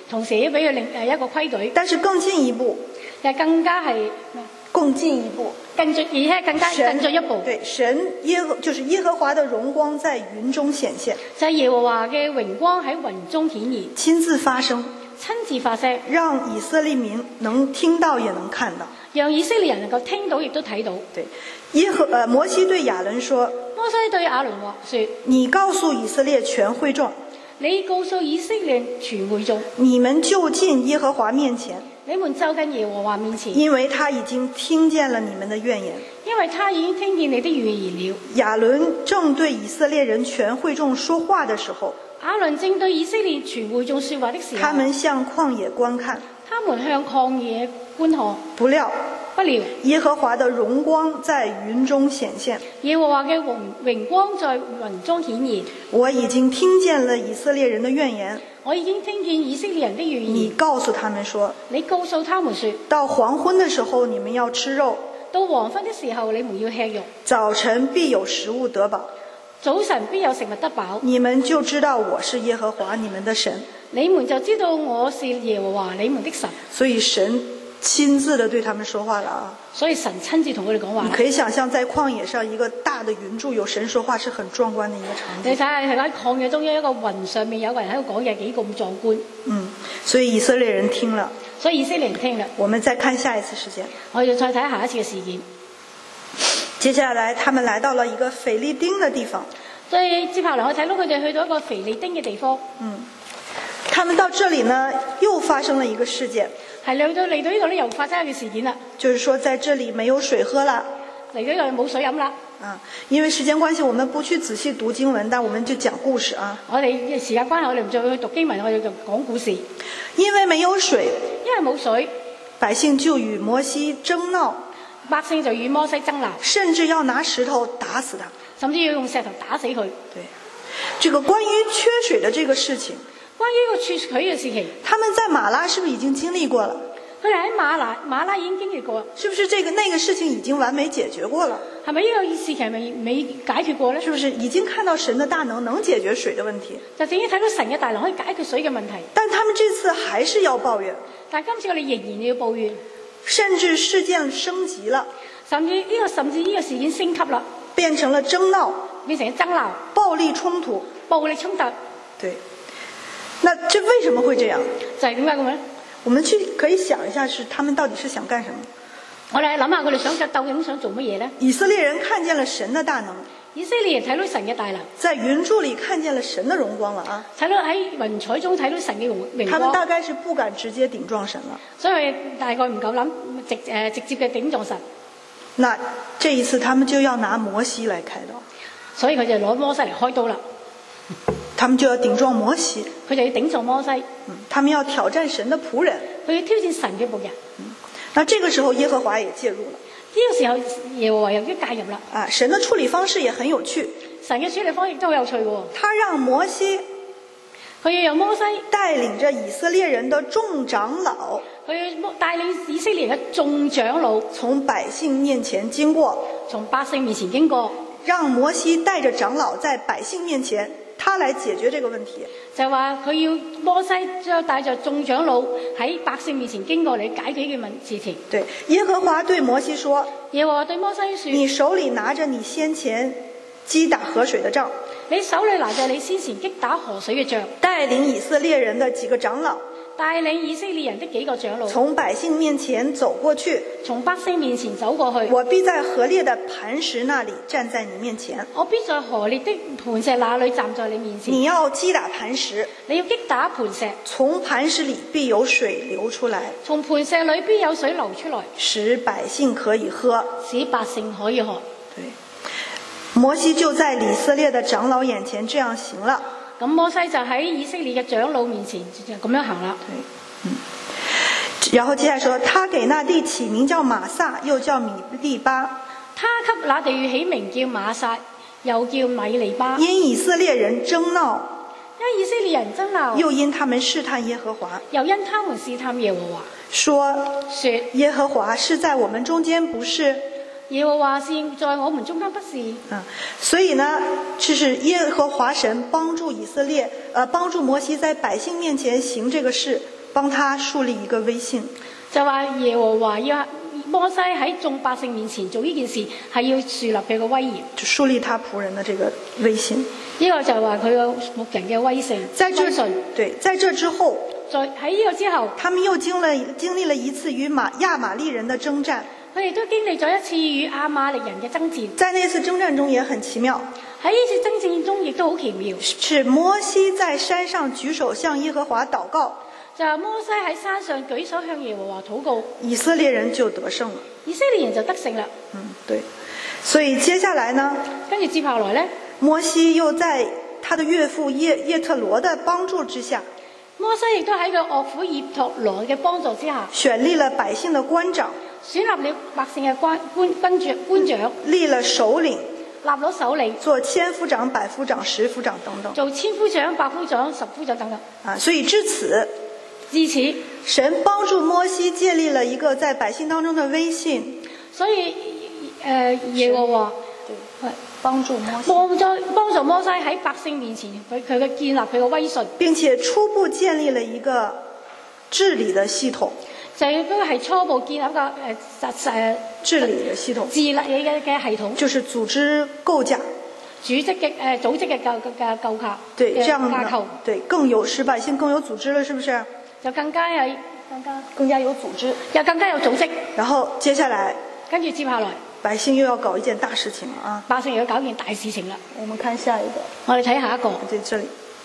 同時要俾佢另誒一個規矩。 但是更進一步， 就更加係咩？ 更進一步， 更進，而且更加更進一步。 對，神耶和就是耶和華的榮光在雲中顯現， 就係耶和華嘅榮光喺雲中顯現， 親自發聲， 親自發聲， 讓以色列民能聽到也能看到， 讓以色列人能夠聽到亦都睇到。 對，耶和呃摩西對亞倫說， 摩西對亞倫話說： 你告訴以色列全會眾， 你告訴以色列全會眾， 你們就近耶和華面前。 你們就近耶和華面前， 因為他已經聽見了你們的怨言， 因為他已經聽見你的預言了。 亞倫正對以色列人全會眾說話的時候， 亞倫正對以色列全會眾說話的時候， 他們向曠野觀看， 他們向曠野觀看， 不料不料耶和華的榮光在雲中顯現， 耶和華嘅榮榮光在雲中顯現。 我已經聽見了以色列人的怨言， 我已經聽見以色列人的預言。 你告訴他們說， 你告訴他們說， 到黃昏的時候你們要吃肉， 到黃昏的時候你們要吃肉， 早晨必有食物得飽， 早晨必有食物得飽， 你們就知道我是耶和華你們的神， 你們就知道我是耶和華你們的神。 所以神親自的對他們說話了啊！ 所以神親自同佢哋講話。 你可以想象在曠野上一個大的雲柱有神說話是很壯觀的一個場景。 你睇下喺曠野中央一個雲上面有個人喺度講嘢，幾咁壯觀。 嗯，所以以色列人聽了。 所以以色列人聽了。 我們再看下一次事件。 我哋再睇下一次嘅事件。 接下來他們來到了一個腓利丁的地方。 所以接下來我睇到佢哋去到一個腓利丁嘅地方。 嗯，他們到這裡呢又發生了一個事件。 係嚟到嚟到呢度咧，又發生一個事件啦。 就是說，在這裡沒有水喝了， 嚟到呢度冇水飲啦。 啊，因為時間關係，我們不去仔細讀經文，但我們就講故事啊。 我哋時間關係，我哋唔再去讀經文，我哋就講故事。 因為沒有水， 因為冇水， 百姓就與摩西爭鬧， 百姓就與摩西爭鬧， 甚至要拿石頭打死他， 甚至要用石頭打死佢。 對，這個關於缺水的這個事情。 關於個缺水嘅事情， 他們在馬拉是不是已經經歷過了？ 佢哋喺馬拉馬拉已經經歷過， 是不是這個那個事情已經完美解決過了？ 係咪呢個事情未未解決過呢？ 是不是已經看到神的大能能解決水的問題？ 就正經睇到神嘅大能可以解決水嘅問題， 但他們這次還是要抱怨。 但今次我哋仍然要抱怨， 甚至事件升級了， 甚至呢、這個甚至呢個事件升級啦， 變成了爭鬧， 變成爭鬧、 暴力衝突、 暴力衝突。 對。那這為什麼會這樣？ 就係點解咁樣？ 我們去可以想一下，是他們到底是想幹什麼？ 我哋諗下佢哋想究竟想做乜嘢呢？ 以色列人看見了神的大能， 以色列人睇到神嘅大能， 在雲柱裏看見了神的榮光了啊！ 睇到喺雲彩中睇到神嘅榮榮光。 他們大概是不敢直接頂撞神了， 所以大概唔夠諗直誒、呃、直接嘅頂撞神。 那這一次他們就要拿摩西來開刀， 所以佢就攞摩西嚟開刀啦。 他們就要頂撞摩西， 佢就要頂撞摩西。 嗯，他們要挑戰神的僕人， 佢要挑戰神嘅僕人。 嗯，那這個時候耶和華也介入了。 呢個時候耶和華又要介入啦。 啊，神的處理方式也很有趣。 神嘅處理方式亦都好有趣喎。 他讓摩西， 佢要由摩西帶領着以色列人的眾長老， 佢要帶領以色列人嘅眾長老從百姓面前經過， 從百姓面前經過， 讓摩西帶着長老在百姓面前，他來解決這個問題。 就話佢要摩西將帶着眾長老喺百姓面前經過嚟解決呢件問事情。 對，耶和華對摩西說： 耶和華對摩西說： 你手裏拿着你先前擊打河水的杖， 你手裏拿着你先前擊打河水嘅杖， 帶領以色列人的幾個長老， 帶領以色列人的幾個長老從百姓面前走過去， 從百姓面前走過去。 我必在河烈的磐石那裏站在你面前， 我必在河烈的磐石那裏站在你面前。 你要擊打磐石， 你要擊打磐石， 從磐石裏必有水流出來， 從磐石裏必有水流出來， 使百姓可以喝， 使百姓可以喝。 對，摩西就在以色列的長老眼前這樣行了。 咁摩西就喺以色列嘅長老面前就咁樣行啦。 對，嗯。然後接下來說，他給那地起名叫瑪撒，又叫米利巴。 他給那地起名叫瑪撒，又叫米利巴。 因以色列人爭鬧， 因以色列人爭鬧， 又因他們試探耶和華， 又因他們試探耶和華， 說說耶和華是在我們中間，不是？ 耶和華是在我們中間，不是？ 嗯，所以呢，這是耶和華神幫助以色列，呃，幫助摩西在百姓面前行這個事， 幫他樹立一個威信。 就話耶和華要摩西喺眾百姓面前做呢件事，係要樹立佢個威嚴， 就樹立他僕人的這個威信。 呢個就係話佢個牧人嘅威信。 在這威信對，在這之後， 在喺呢個之後， 他們又經了經歷了一次與馬亞瑪利人的征戰。 佢哋都經歷咗一次與亞瑪力人嘅爭戰。 在那次征戰中也很奇妙。 喺呢次爭戰中亦都好奇妙。 是摩西在山上舉手向耶和華禱告。 就係摩西喺山上舉手向耶和華禱告， 以色列人就得勝了。 以色列人就得勝啦。 嗯，對。所以接下來呢， 跟住接下來呢， 摩西又在他的岳父耶耶特羅的幫助之下， 摩西亦都喺個岳父葉托羅嘅幫助之下， 選立了百姓的官長， 選立了百姓嘅官官官長官長， 立了首領， 立咗首領， 做千夫長、百夫長、十夫長等等， 做千夫長、百夫長、十夫長等等。 啊，所以至此。 至此， 神幫助摩西建立了一個在百姓當中的威信。 所以，誒、呃、耶和華對幫助摩西， 幫助幫助摩西喺百姓面前，佢佢嘅建立佢嘅威信， 並且初步建立了一個治理的系統。 就係都係初步建立一個誒實實治理嘅系統， 治理嘅嘅系統， 就是組織構架。 組織嘅誒組織嘅構嘅構架， 對，這樣架構， 對，更有使百姓更有組織了，是不是？ 就更加係更加更加有組織， 又更加有組織。 然後接下來， 跟住接下來， 百姓又要搞一件大事情了啊！ 百姓又要搞一件大事情啦。 我們看下一個， 我哋睇下一個， 在這裡，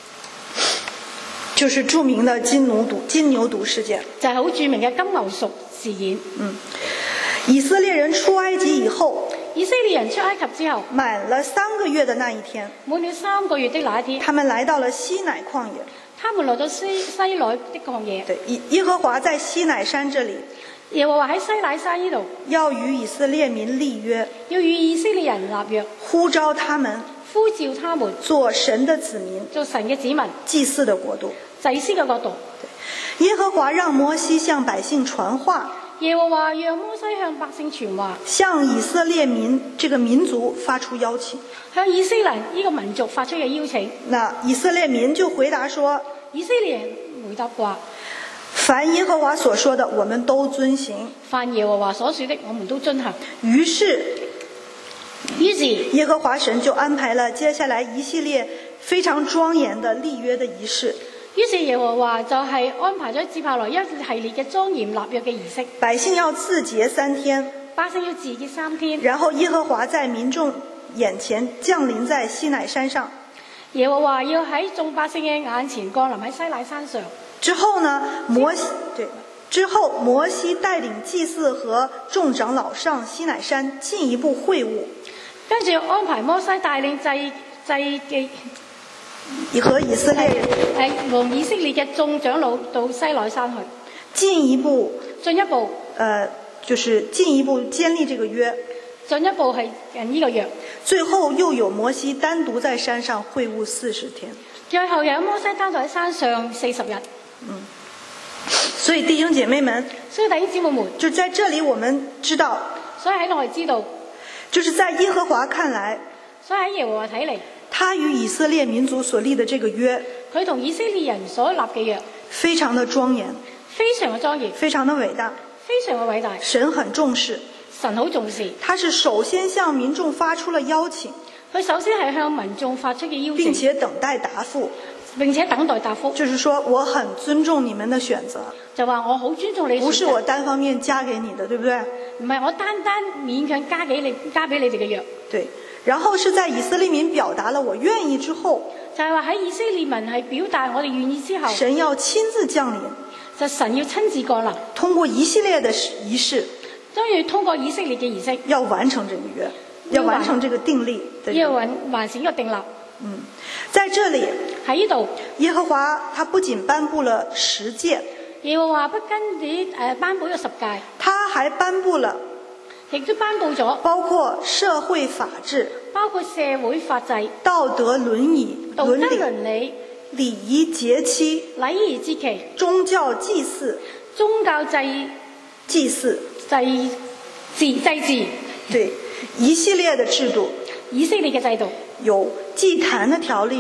就是著名的金牛犢金牛犢事件， 就係好著名嘅金牛犢事件。 嗯，以色列人出埃及以後， 以色列人出埃及之後， 滿了三個月的那一天， 滿了三個月的那一天， 他們來到了西乃曠野。 他們來到西西乃的曠野。 對，耶和華在西乃山這裡， 耶和華喺西乃山呢度， 要與以色列民立約， 要與以色列人立約， 呼召他們， 呼召他們做神的子民， 做神嘅子民， 祭祀的國度， 祭司嘅國度。 耶和華讓摩西向百姓傳話， 耶和華讓摩西向百姓傳話， 向以色列民這個民族發出邀請， 向以色列呢個民族發出嘅邀請。 那以色列民就回答說， 以色列人回答話： 凡耶和華所說的，我們都遵行。 凡耶和華所說的，我們都遵行。 於是， 於是耶和華神就安排了接下來一系列非常莊嚴的立約的儀式。 於是耶和華就係安排咗接下來一系列嘅莊嚴立約嘅儀式。 百姓要自潔三天， 百姓要自潔三天。 然後耶和華在民眾眼前降臨在西乃山上。 耶和華要喺眾百姓嘅眼前降臨喺西乃山上。 之後呢，摩西對之後摩西帶領祭司和眾長老上西乃山進一步會晤， 跟住安排摩西帶領祭祭嘅和以色列人誒同以色列嘅眾長老到西乃山去， 進一步進一步呃就是進一步建立這個約。 進一步係誒呢個約。 最後又有摩西單獨在山上會晤四十天。 最後有摩西單獨喺山上四十日。 嗯，所以弟兄姐妹們， 所以弟兄姊妹們， 就在這裡我們知道， 所以喺度我哋知道， 就是在耶和華看來， 所以喺耶和華睇嚟， 他與以色列民族所立的這個約， 佢同以色列人所立嘅約， 非常的莊嚴， 非常嘅莊嚴， 非常的偉大， 非常嘅偉大。 神很重視， 神好重視。 他是首先向民眾發出了邀請， 佢首先係向民眾發出嘅邀請， 並且等待答覆。 並且等待答覆， 就是說我很尊重你們的選擇， 就話我好尊重你， 不是我單方面加給你的，對不對？ 唔係我單單勉強加給你，加俾你哋嘅約。 對，然後是在以色列民表達了我願意之後， 就係話喺以色列民係表達我哋願意之後， 神要親自降臨， 就神要親自降臨， 通過一系列的儀式， 都要通過以色列嘅儀式， 要完成這個約，要完成這個訂立的約， 要完完成呢個訂立。 嗯，在這裡喺呢度， 耶和華他不僅頒布了十誡， 耶和華不僅止誒頒布咗十誡， 他還頒布了， 亦都頒布咗包括社會法治、 包括社會法制、 道德倫理、 道德倫理、 倫理、 禮儀節期、 禮儀節期、 宗教祭祀、 宗教祭祭祀、 祭祀、祭祀， 對，一系列的制度。 以色列嘅制度有祭壇的條例，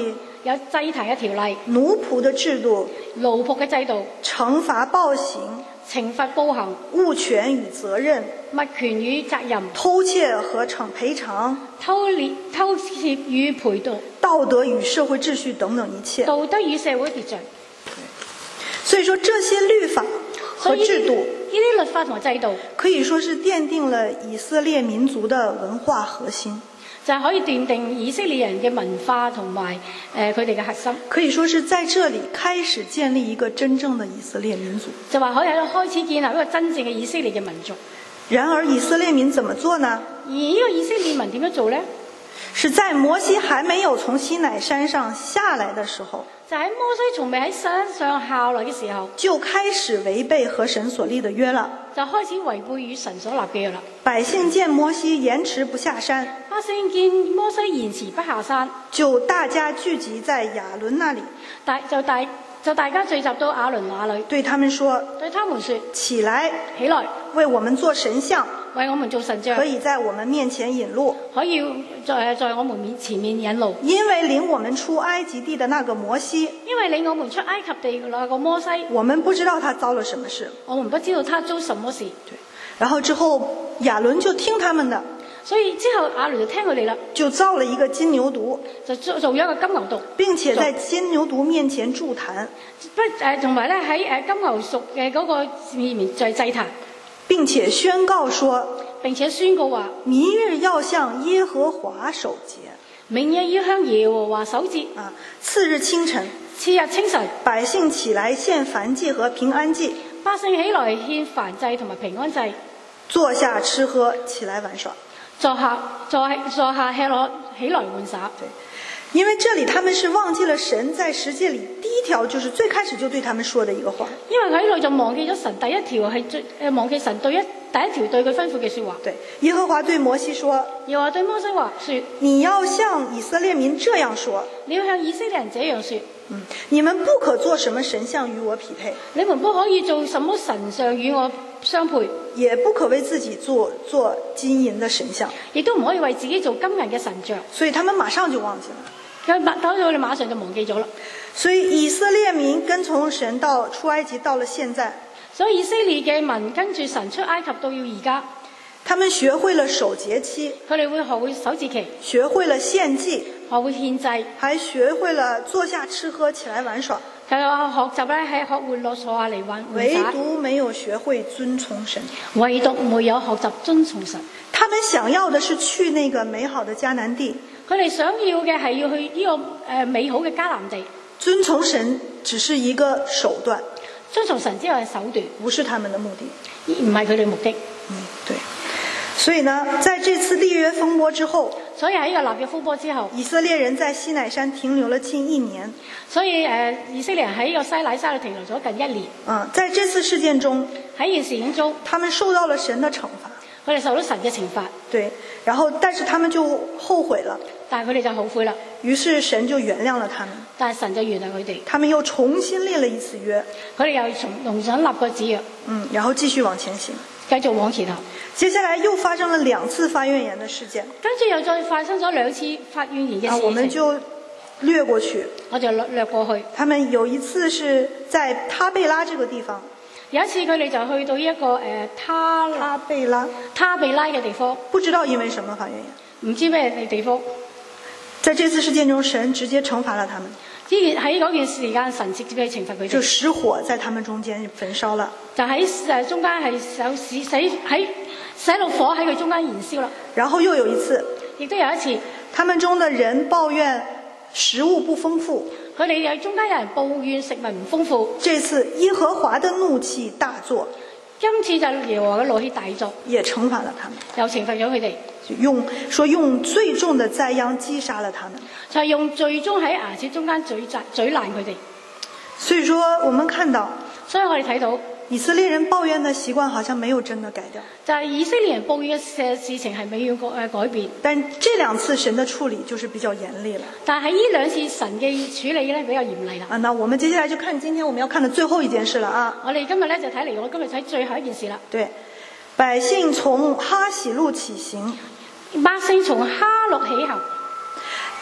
有祭壇嘅條例、 奴僕的制度、 奴僕嘅制度、 懲罰暴行、 懲罰暴行、 物權與責任、 物權與責任、 偷竊和償賠償、 偷竊偷竊與賠償、 道德與社會秩序等等一切。 道德與社會秩序。 所以說這些律法和制度， 呢啲律法同埋制度可以說是奠定了以色列民族的文化核心， 就係可以奠定以色列人嘅文化同埋誒佢哋嘅核心。 可以說是在這裡開始建立一個真正的以色列民族。 就話可以喺度開始建立一個真正嘅以色列嘅民族。 然而以色列民怎麼做呢？ 而呢個以色列民點樣做呢？ 是在摩西還沒有從西乃山上下來的時候， 就喺摩西從未喺山上下來嘅時候， 就開始違背和神所立的約了。 就開始違背與神所立嘅約啦。 百姓見摩西延遲不下山， 百姓見摩西延遲不下山， 就大家聚集在亞倫那裡， 大就大就大家聚集到亞倫那裡， 對他們說： 對他們說， 起來， 起來， 為我們做神像， 為我們做神像， 可以在我們面前引路， 可以在在我們面前面引路。 因為領我們出埃及地的那個摩西， 因為領我們出埃及地嘅那個摩西， 我們不知道他遭了什麼事， 我們不知道他遭什麼事。 對，然後之後亞倫就聽他們的， 所以之後亞倫就聽佢哋啦，就造了一個金牛犢， 就做做咗一個金牛犢， 並且在金牛犢面前築壇， 不誒同埋咧喺誒金牛犢嘅嗰個面面就係祭壇， 並且宣告說， 並且宣告話， 明日要向耶和華守節， 明日要向耶和華守節啊，次日清晨， 次日清晨， 百姓起來獻燔祭和平安祭， 百姓起來獻燔祭同埋平安祭， 坐下吃喝，起來玩耍。 坐下坐坐下吃喝，起來玩耍。 對，因為這裡他們是忘記了神在十誡裡第一條就是最開始就對他們說的一個話。 因為佢喺度就忘記咗神第一條係最誒忘記神對一第一條對佢吩咐嘅說話。 對，耶和華對摩西說， 耶和華對摩西話說， 你要向以色列民這樣說， 你要向以色列人這樣說， 嗯，你們不可做什麼神像與我匹配， 你們不可以做什麼神像與我相配， 也不可為自己做做金銀的神像， 亦都唔可以為自己做金銀嘅神像。 所以他們馬上就忘記了。 佢馬，等到佢哋馬上就忘記咗啦。 所以以色列民跟從神到出埃及，到了現在， 所以以色列嘅民跟住神出埃及到要而家， 他們學會了守節期， 佢哋會學會守節期， 學會了獻祭， 學會獻祭， 還學會了坐下吃喝，起來玩耍。 佢學習咧係學會落坐下嚟玩， 唯獨沒有學會遵從神， 唯獨沒有學習遵從神。 他們想要的是去那個美好的迦南地， 佢哋想要嘅係要去呢個誒美好嘅迦南地。 遵從神只是一個手段， 遵從神之後係手段， 不是他們的目的， 唔係佢哋目的。 嗯，對。所以呢，在這次立約風波之後， 所以喺呢個立約風波之後， 以色列人在西乃山停留了近一年。 所以誒、呃，以色列人喺呢個西乃山度停留咗近一年。 嗯，在這次事件中， 喺件事件中， 他們受到了神的懲罰。 佢哋受到神嘅懲罰。 對，然後但是他們就後悔了。 但係佢哋就後悔啦。 於是神就原諒了他們。 但係神就原諒佢哋。 他們又重新立了一次約。 佢哋又重重新立個子約。 嗯，然後繼續往前行。 繼續往前行。 接下來又發生了兩次發怨言的事件。 跟住又再發生咗兩次發怨言嘅事情。 啊，我們就略過去。 我就略略過去。 他們有一次是在他貝拉這個地方。 有一次佢哋就去到一個誒他他貝拉他貝拉嘅地方， 不知道因為什麼發怨言， 唔知咩地方。 在這次事件中，神直接懲罰了他們。 喺喺嗰件時間，神直接去懲罰佢哋。 就使火在他們中間焚燒了。 就喺誒中間係有使使喺使到火喺佢中間燃燒啦。 然後又有一次， 亦都有一次， 他們中的人抱怨食物不豐富。 佢哋有中間有人抱怨食物唔豐富。 這次耶和華的怒氣大作。 今次就耶和華嘅怒氣大作， 也懲罰了他們。 又懲罰咗佢哋。 用說用最重的災殃擊殺了他們。 就係用最終喺牙齒中間咀嚼咀爛佢哋。 所以說，我們看到， 所以我哋睇到以色列人抱怨的習慣好像沒有真的改掉。 就係以色列人抱怨嘅事情係未要改改變。 但這兩次神的處理就是比較嚴厲了。 但係呢兩次神嘅處理咧比較嚴厲啦。 啊，那我們接下來就看今天我們要看的最後一件事了啊。 我哋今日咧就睇嚟，我今日睇最後一件事啦。 對，百姓從哈喜路起行。 百姓從哈錄起行。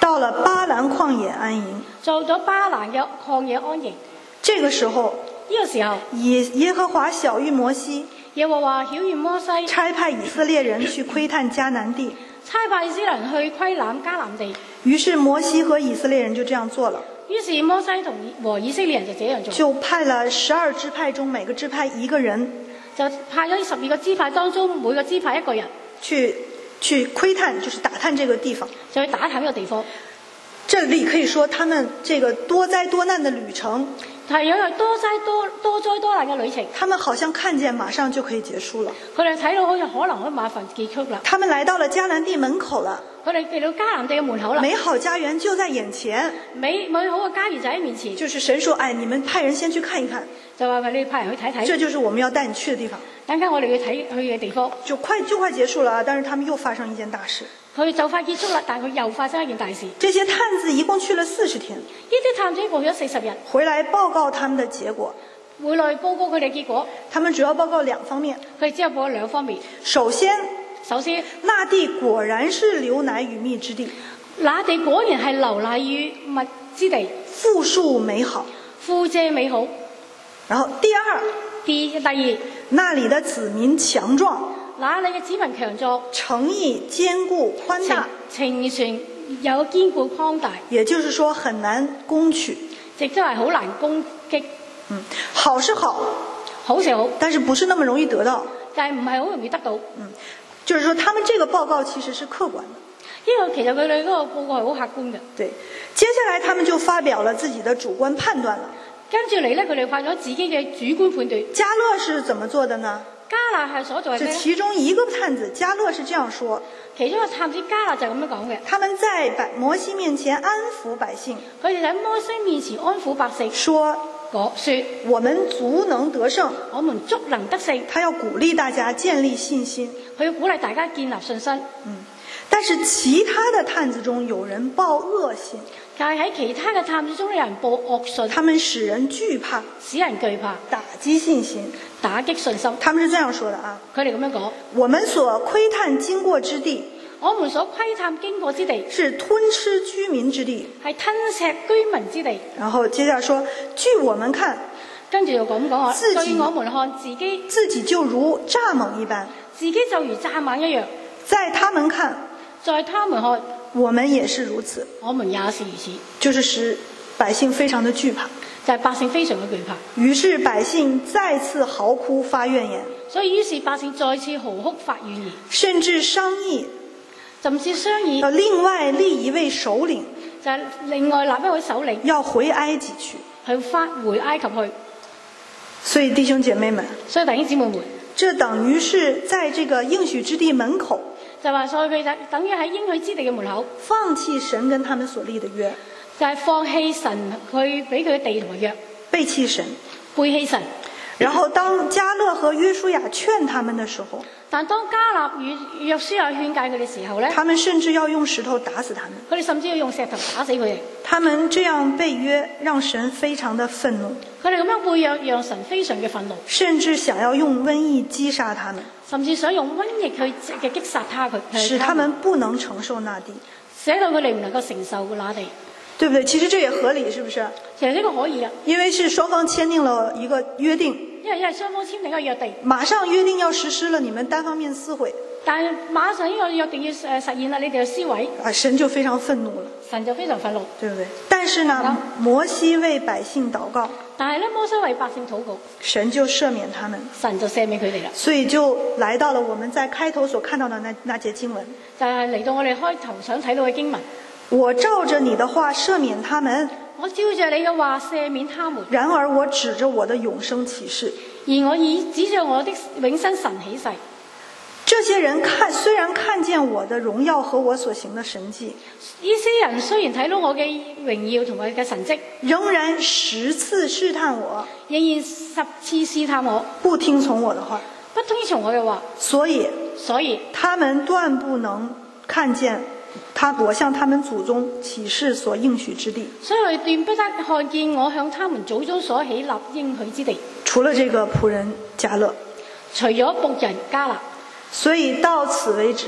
到了巴蘭曠野安營。 做咗巴蘭嘅曠野安營。 這個時候， 呢個時候， 以耶和華曉諭摩西， 耶和華曉諭摩西， 差派以色列人去窺探迦南地。 差派以色列人去窺覽迦南地。 於是摩西和以色列人就這樣做了。 於是摩西同和以色列人就這樣做。 就派了十二支派中每個支派一個人， 就派咗十二個支派當中每個支派一個人去去窺探，就是打探這個地方， 就去打探呢個地方。 這裡可以說他們這個多災多難的旅程， 係因為多災多多災多難嘅旅程， 他們好像看見馬上就可以結束了。 佢哋睇到好似可能可以馬上結束啦。 他們來到了迦南地門口了， 佢哋嚟到迦南地嘅門口啦。 美好家園就在眼前， 美美好嘅家園就喺面前。 就是神說：哎，你們派人先去看一看， 就話你派人去睇睇。 這就是我們要帶你去的地方。 等間我哋要睇去嘅地方， 就快就快結束了啊！但是他們又發生一件大事。 佢就快結束啦，但係佢又發生一件大事。 這些探子一共去了四十天， 呢啲探子過咗四十日， 回來報告他們的結果。 回來報告佢哋結果。 他們主要報告兩方面。 佢哋只有報告兩方面。 首先， 首先， 那地果然是流奶與蜜之地。 那地果然係流奶與蜜之地， 富庶美好， 富庶美好。 然後第二， 第第二， 那裡的子民強壯。 那裡嘅子民強壯， 誠意堅固寬大， 情船有堅固寬大， 也就是說很難攻取， 亦都係好難攻擊。 嗯，好是好， 好是好，但是不是那麼容易得到， 但係唔係好容易得到。 嗯，就是說他們這個報告其實是客觀的。 呢個其實佢哋嗰個報告係好客觀嘅。 對，接下來他們就發表了自己的主觀判斷了。 跟住嚟咧，佢哋發咗自己嘅主觀判斷。 迦勒是怎麼做的呢？ 迦勒係所做嘅咩？ 是其中一個探子，迦勒是這樣說。 其中一個探子迦勒就咁樣講嘅。 他們在百摩西面前安撫百姓。 佢哋喺摩西面前安撫百姓。 說， 講說， 我們足能得勝。 我們足能得勝。 他要鼓勵大家建立信心。 佢要鼓勵大家建立信心。 嗯，但是其他的探子中有人報惡信。 但係喺其他嘅探子中，有人報惡信， 他們使人懼怕， 使人懼怕， 打擊信心， 打擊信心。 他們是這樣說的啊， 佢哋咁樣講： 我們所窺探經過之地， 我們所窺探經過之地， 是吞吃居民之地， 係吞吃居民之地。 然後接着說，據我們看， 跟住就咁講話， 據我們看自己， 自己就如蚱蜢一般， 自己就如蚱蜢一樣， 在他們看， 在他們看。 我們也是如此， 我們也是如此， 就是使百姓非常的懼怕， 就係百姓非常嘅懼怕。 於是百姓再次嚎哭發怨言， 所以於是百姓再次嚎哭發怨言， 甚至商議， 甚至商議， 要另外立一位首領， 就係另外立一位首領， 要回埃及去， 去返回埃及去。 所以弟兄姐妹們， 所以弟兄姊妹們， 這等於是在這個應許之地門口。 就話所以佢就等於喺應許之地嘅門口放棄神跟他們所立的約， 就係放棄神佢俾佢嘅地同埋約， 背棄神， 背棄神。 然後當迦勒和約書亞勸他們的時候， 但當迦勒與約書亞勸誡佢嘅時候咧， 他們甚至要用石頭打死他們。 佢哋甚至要用石頭打死佢哋。 他們這樣背約，讓神非常的憤怒。 佢哋咁樣背約，讓神非常嘅憤怒， 甚至想要用瘟疫擊殺他們， 甚至想用瘟疫去嘅擊殺他佢， 使他們不能承受那地， 使到佢哋唔能夠承受那地， 對不對？其實這也合理，是不是？ 其實呢個可以嘅， 因為是雙方簽訂了一個約定。 因為因為雙方簽訂一個約定， 馬上約定要實施了，你們單方面撕毀。 但係馬上呢個約定要誒實現啦，你哋就撕毀， 啊，神就非常憤怒了， 神就非常憤怒， 對不對？但是呢，摩西為百姓禱告， 但係咧摩西為百姓禱告， 神就赦免他們， 神就赦免佢哋啦。 所以就來到了我們在開頭所看到的那那節經文， 就係嚟到我哋開頭想睇到嘅經文。 我照着你的話赦免他們， 我照着你嘅話赦免他們。 然而我指着我的永生起誓， 而我以指着我的永生神起誓。 這些人看雖然看見我的榮耀和我所行的神蹟， 呢些人雖然睇到我嘅榮耀同埋嘅神蹟， 仍然十次試探我， 仍然十次試探我， 不聽從我的話， 不聽從我嘅話。 所以， 所以他們斷不能看見他我向他們祖宗起誓所應許之地。 所以佢斷不得看見我向他們祖宗所起立應許之地。 除了這個僕人迦勒， 除咗僕人迦勒。 所以到此為止，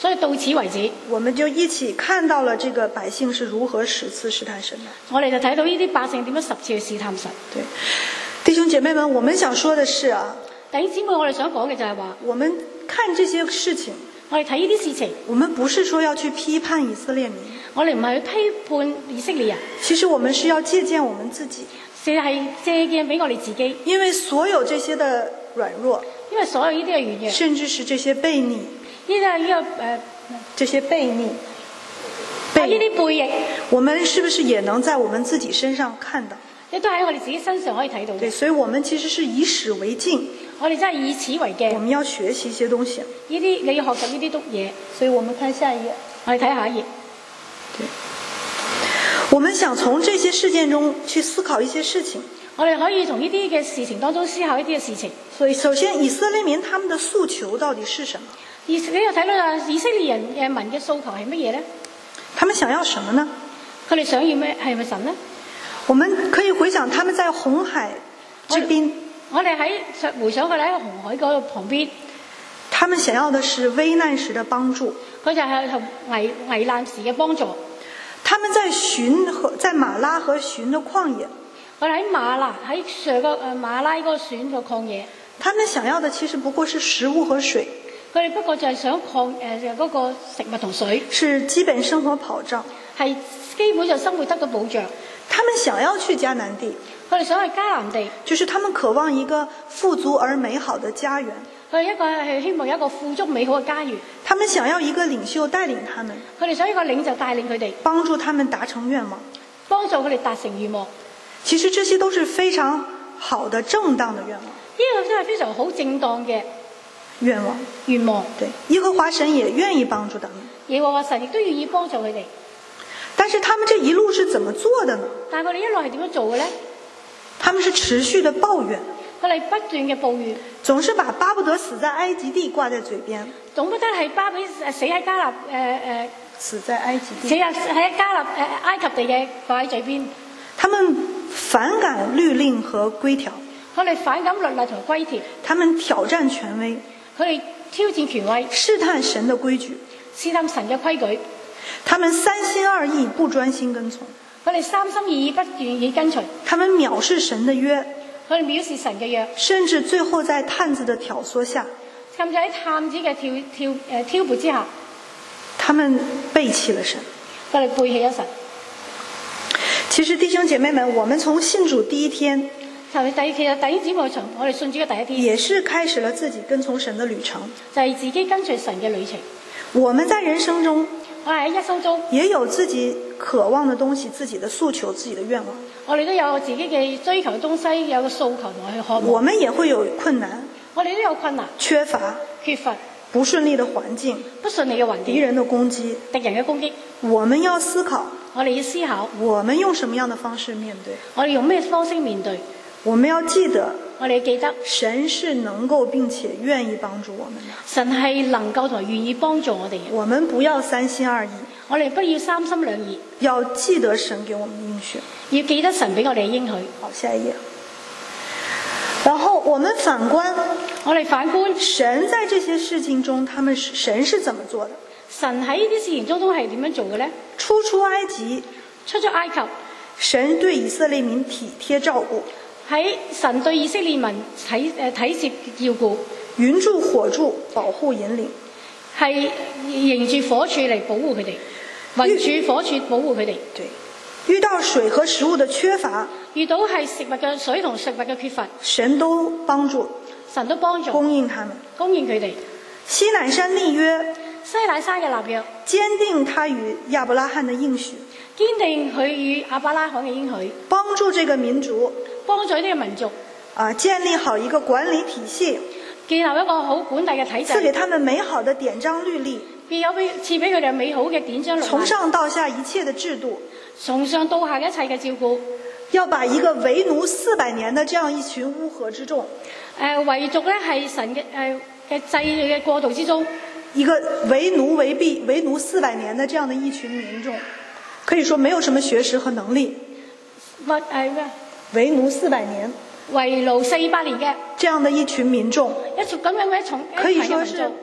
所以到此為止， 我們就一起看到了這個百姓是如何十次試探神的。 我哋就睇到呢啲百姓點樣十次去試探神。 對，弟兄姐妹們，我們想說的是啊， 弟兄姊妹，我哋想講嘅就係話， 我們看這些事情， 我哋睇呢啲事情， 我們不是說要去批判以色列民， 我哋唔係去批判以色列人， 其實我們是要借鑑我們自己， 係係借鑑俾我哋自己， 因為所有這些的軟弱， 因為所有呢啲嘅軟弱， 甚至是這些悖逆， 呢啲係呢個誒、呃、 這些悖逆。 呢啲背逆， 我們是不是也能在我們自己身上看到？ 亦都喺我哋自己身上可以睇到。 對，所以我們其實是以史為鏡。 我哋真係以此為鏡。 我們要學習一些東西。 呢啲你要學習呢啲督嘢。 所以我們看下一頁。 我哋睇下一頁。 對。我們想從這些事件中去思考一些事情。 我哋可以從呢啲嘅事情當中思考一啲嘅事情。 所以首先，以色列民他們的訴求到底是什麼？ 以你又睇到啦，以色列人嘅民嘅訴求係乜嘢咧？ 他們想要什麼呢？ 佢哋想要咩？係咪神呢？ 我們可以回想他們在紅海之濱。 我哋喺回想佢哋喺紅海嗰個旁邊， 他們想要的是危難時的幫助。 佢就係危危難時嘅幫助。 他們在尋和在馬拉和尋的曠野。 我哋喺馬拉喺上個誒馬拉嗰個選個曠野。 他們想要的其實不過是食物和水。 佢哋不過就係想礦誒嗰個食物同水， 是基本生活保障， 係基本上生活得到保障。 他們想要去迦南地， 佢哋想去迦南地， 就是他們渴望一個富足而美好的家園。 佢哋一個係希望有一個富足美好嘅家園。 他們想要一個領袖帶領他們， 佢哋想一個領袖帶領佢哋， 幫助他們達成願望， 幫助佢哋達成願望。 其實這些都是非常好的正當的願望。 呢個真係非常好正當嘅願望， 願望。 對，耶和華神也願意幫助他們。 耶和華神亦都願意幫助佢哋。 但是他們這一路是怎麼做的呢？ 但係佢哋一路係點樣做嘅咧？ 他們是持續的抱怨， 佢哋不斷嘅抱怨， 總是把巴不得死在埃及地掛在嘴邊。 總不得係巴比死喺迦納誒誒， 死在埃及地， 死喺喺迦納誒埃及地嘅掛喺嘴邊。 他們反感律令和規條， 佢哋反感律例同規條。 他們挑戰權威， 佢哋挑戰權威， 試探神的規矩， 試探神嘅規矩。 他們三心二意，不專心跟從。 佢哋三心二意，不願意跟隨。 他們藐視神的約， 佢哋藐視神嘅約， 甚至最後在探子的挑唆下， 甚至喺探子嘅挑挑誒、呃、挑撥之下， 他們背棄了神。 佢哋背棄咗神。 其實弟兄姐妹們，我們從信主第一天， 其實弟兄姊妹從我哋信主嘅第一天， 也是開始了自己跟從神的旅程， 就係、是、自己跟隨神嘅旅程。 我們在人生中， 我係喺一生中也有自己渴望的東西，自己的訴求，自己的願望。 我哋都有自己嘅追求嘅東西，有個訴求同埋去渴望。 我們也會有困難， 我哋都有困難， 缺乏、 缺乏、 不順利的環境、 不順利嘅環境、 敵人的攻擊、 敵人嘅攻擊。 我們要思考， 我哋要思考， 我們用什麼樣的方式面對？ 我哋用咩方式面對？ 我們要記得， 我哋要記得， 神是能夠並且願意幫助我們的。 神係能夠同埋願意幫助我哋嘅。 我們不要三心二意， 我哋不要三心兩意， 要記得神給我們應許， 要記得神俾我哋應許。 好，下一頁。然後我們反觀， 我哋反觀神在這些事情中，他們是神是怎麼做的？ 神喺呢啲事情中都係點樣做嘅呢？ 初出埃及， 出咗埃及， 神對以色列民體貼照顧。 喺神對以色列民體誒體貼照顧， 雲柱火柱保護引領， 係迎住火柱嚟保護佢哋，雲柱火柱保護佢哋。 對，遇到水和食物的缺乏， 遇到係食物嘅水同食物嘅缺乏， 神都幫助， 神都幫助供應他們， 供應佢哋。 西乃山立約， 西乃山嘅立約， 堅定他與亞伯拉罕的應許， 堅定佢與亞伯拉罕嘅應許， 幫助這個民族。 幫助呢個民族啊，建立好一個管理體系， 建立一個好管理嘅體制， 賜給他們美好的典章律例， 俾有俾賜俾佢哋美好嘅典章律例， 從上到下一切的制度， 從上到下一切嘅照顧， 要把一個為奴四百年的這樣一群烏合之眾， 誒為族咧係神嘅誒嘅制嘅過渡之中， 一個為奴為婢為奴四百年的這樣的一群民眾，可以說沒有什麼學識和能力， 乜誒咩？ 為奴四百年， 為奴四百年嘅這樣的一群民眾， 一族咁樣嘅一重， 可以說是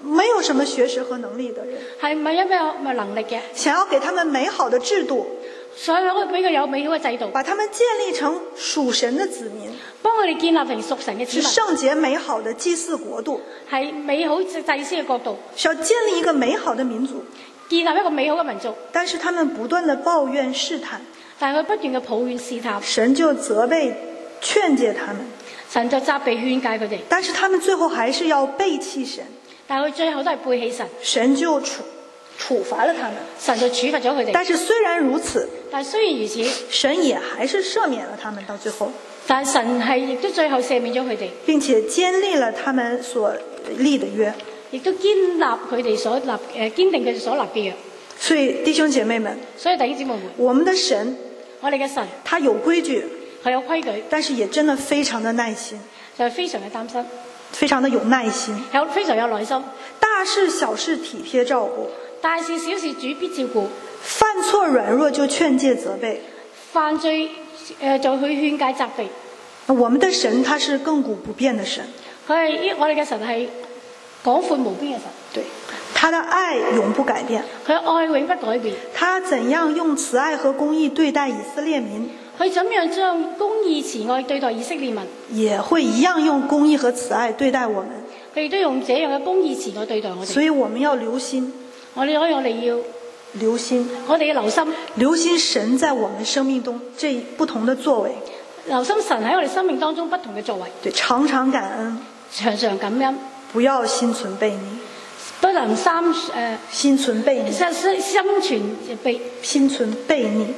没有什麼學識和能力的人， 係咪有咩有能力嘅？ 想要給他們美好的制度， 所以我俾佢有美好嘅制度， 把他們建立成屬神的子民， 幫我哋建立成屬神嘅子是民， 聖潔美好的祭祀國度， 係美好祭司嘅國度， 是要建立一個美好的民族。 建立一個美好嘅民族。 但是他們不斷的抱怨試探， 但係佢不斷嘅抱怨試探， 神就責備勸誡他們， 神就責備勸誡佢哋。 但是他們最後還是要背棄神， 但係佢最後都係背棄神， 神就處處罰了他們， 神就處罰咗佢哋。 但是雖然如此， 但係雖然如此， 神也還是赦免了他們到最後， 但係神係亦都最後赦免咗佢哋， 並且堅立了他們所立的約， 亦都堅立佢哋所立誒堅定佢哋所立嘅約。 所以弟兄姐妹們， 所以弟兄姊妹們， 我們的神， 我哋嘅神他有規矩， 佢有規矩， 但是也真的非常的耐心， 就係非常嘅擔心， 非常的有耐心， 有非常有耐心， 大事小事體貼照顧， 大事小事主必照顧， 犯錯軟弱就勸誡責備， 犯罪誒、呃、就去勸誡責備。 我們的神他是亘古不變的神， 佢係我哋嘅神係廣闊無邊嘅神， 對，他的愛永不改變， 佢愛永不改變。 他怎樣用慈愛和公義對待以色列民， 佢怎樣將公義慈愛對待以色列民， 也會一樣用公義和慈愛對待我們。 佢亦都用這樣嘅公義慈愛對待我哋。 所以我們要留心， 我哋可以我哋要留心， 我哋要留心， 留心神在我們生命中這不同的作為， 留心神喺我哋生命當中不同嘅作為， 對，常常感恩， 常常感恩， 不要心存悖逆， 不能三誒、呃、 心存悖逆， 心心存悖心存悖逆，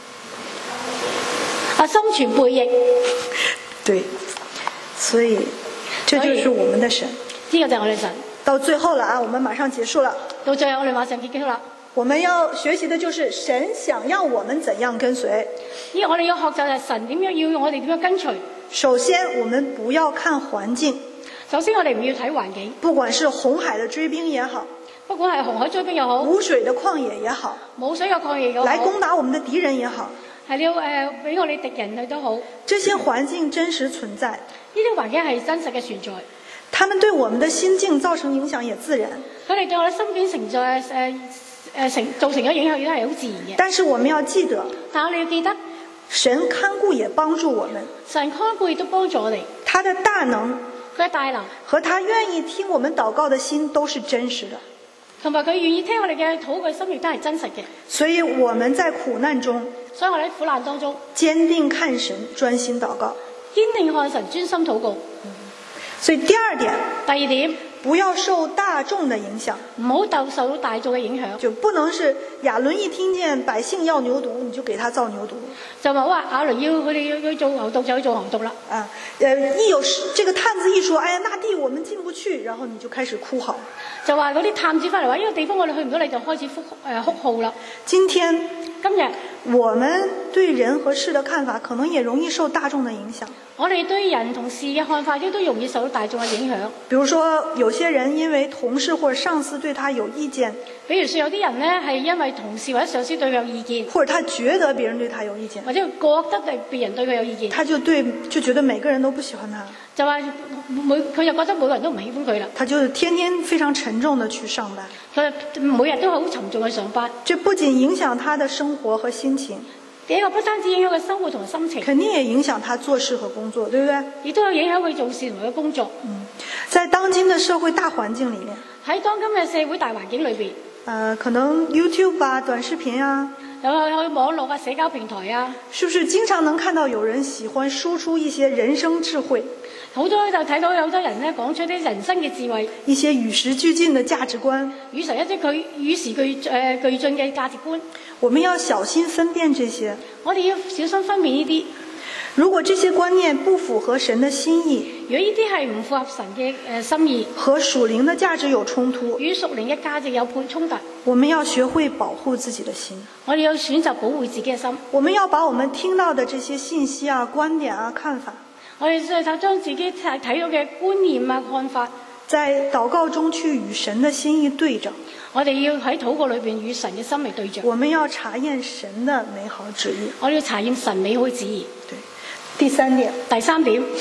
啊心存悖逆， 對，所以這就是我們的神。 呢、這個就係我哋神。 到最後了啊，我們馬上結束了。 到最後我哋馬上結束啦。 我們要學習的就是神想要我們怎樣跟隨。 因為我哋要學習係神點樣要用我哋點樣跟隨。 首先，我們不要看環境。 首先，我哋唔要睇環境， 不管是紅海的追兵也好， 不管係紅海追兵又好， 無水的曠野也好， 冇水嘅曠野又好， 來攻打我們的敵人也好， 係要誒俾我哋敵人去都好。 這些環境真實存在， 呢啲環境係真實嘅存在。 他們對我們的心境造成影響也自然。 佢哋對我哋心境成在誒誒成造成咗影響，亦都係好自然嘅。 但是我們要記得， 但我哋要記得， 神看顧也幫助我們， 神看顧亦都幫助我哋。 他的大能， 佢嘅大能和他願意聽我們禱告的心都是真實的， 同埋佢願意聽我哋嘅禱告心亦都係真實嘅。 所以我們在苦難中， 所以我哋喺苦難當中堅定看神，專心禱告， 堅定看神，專心禱告。 所以第二點， 第二點， 不要受大眾的影響， 唔好受受到大眾嘅影響， 就不能是亞倫一聽見百姓要牛犢，你就給他造牛犢。 就話哇亞倫要佢哋要要做牛犢就去做牛犢啦。啊， 呃，一有這個探子一說，哎呀，那地我們進不去，然後你就開始哭嚎。 就話嗰啲探子翻嚟話，呢個地方我哋去唔到，你就開始哭誒哭號啦。 今天今日我們對人和事的看法，可能也容易受大眾的影響。 我哋對人同事嘅看法，亦都容易受到大眾嘅影響。 比如說，有些人因為同事或者上司對他有意見， 比如說有啲人呢係因為同事或者上司對佢有意見， 或者他覺得別人對他有意見， 或者覺得對別人對佢有意見， 他就對就覺得每個人都不喜歡他， 就話每佢就覺得每個人都唔喜歡佢啦。 他就天天非常沉重地去上班， 佢每日都好沉重去上班。 這不僅影響他的生活和心情， 呢個不單止影響佢生活同心情， 肯定也影響他做事和工作，對不對？ 亦都有影響佢做事同佢工作。 嗯，在當今的社會大環境裏面， 喺當今嘅社會大環境裏邊， 呃，可能 YouTube 啊、短視頻啊， 有有網絡啊、社交平台啊， 是不是經常能看到有人喜歡輸出一些人生智慧？ 好多就睇到有好多人咧講出啲人生嘅智慧， 一些與時俱進的價值觀， 與神一啲佢與時俱誒、呃、俱進嘅價值觀。 我們要小心分辨這些。 我哋要小心分辨呢啲。 如果這些觀念不符合神的心意， 如果呢啲係唔符合神嘅誒、呃、心意， 和屬靈的價值有衝突， 與屬靈嘅價值有判衝突， 我們要學會保護自己的心。 我哋要選擇保護自己嘅心。 我們要把我們聽到的這些信息啊、觀點啊、看法， 我哋就將自己睇到嘅觀念啊、看法， 在禱告中去與神的心意對照。 我哋要喺禱告裏邊與神嘅心嚟對照。 我們要查驗神的美好旨意。 我哋要查驗神美好嘅旨意。 對，第三點， 第三點，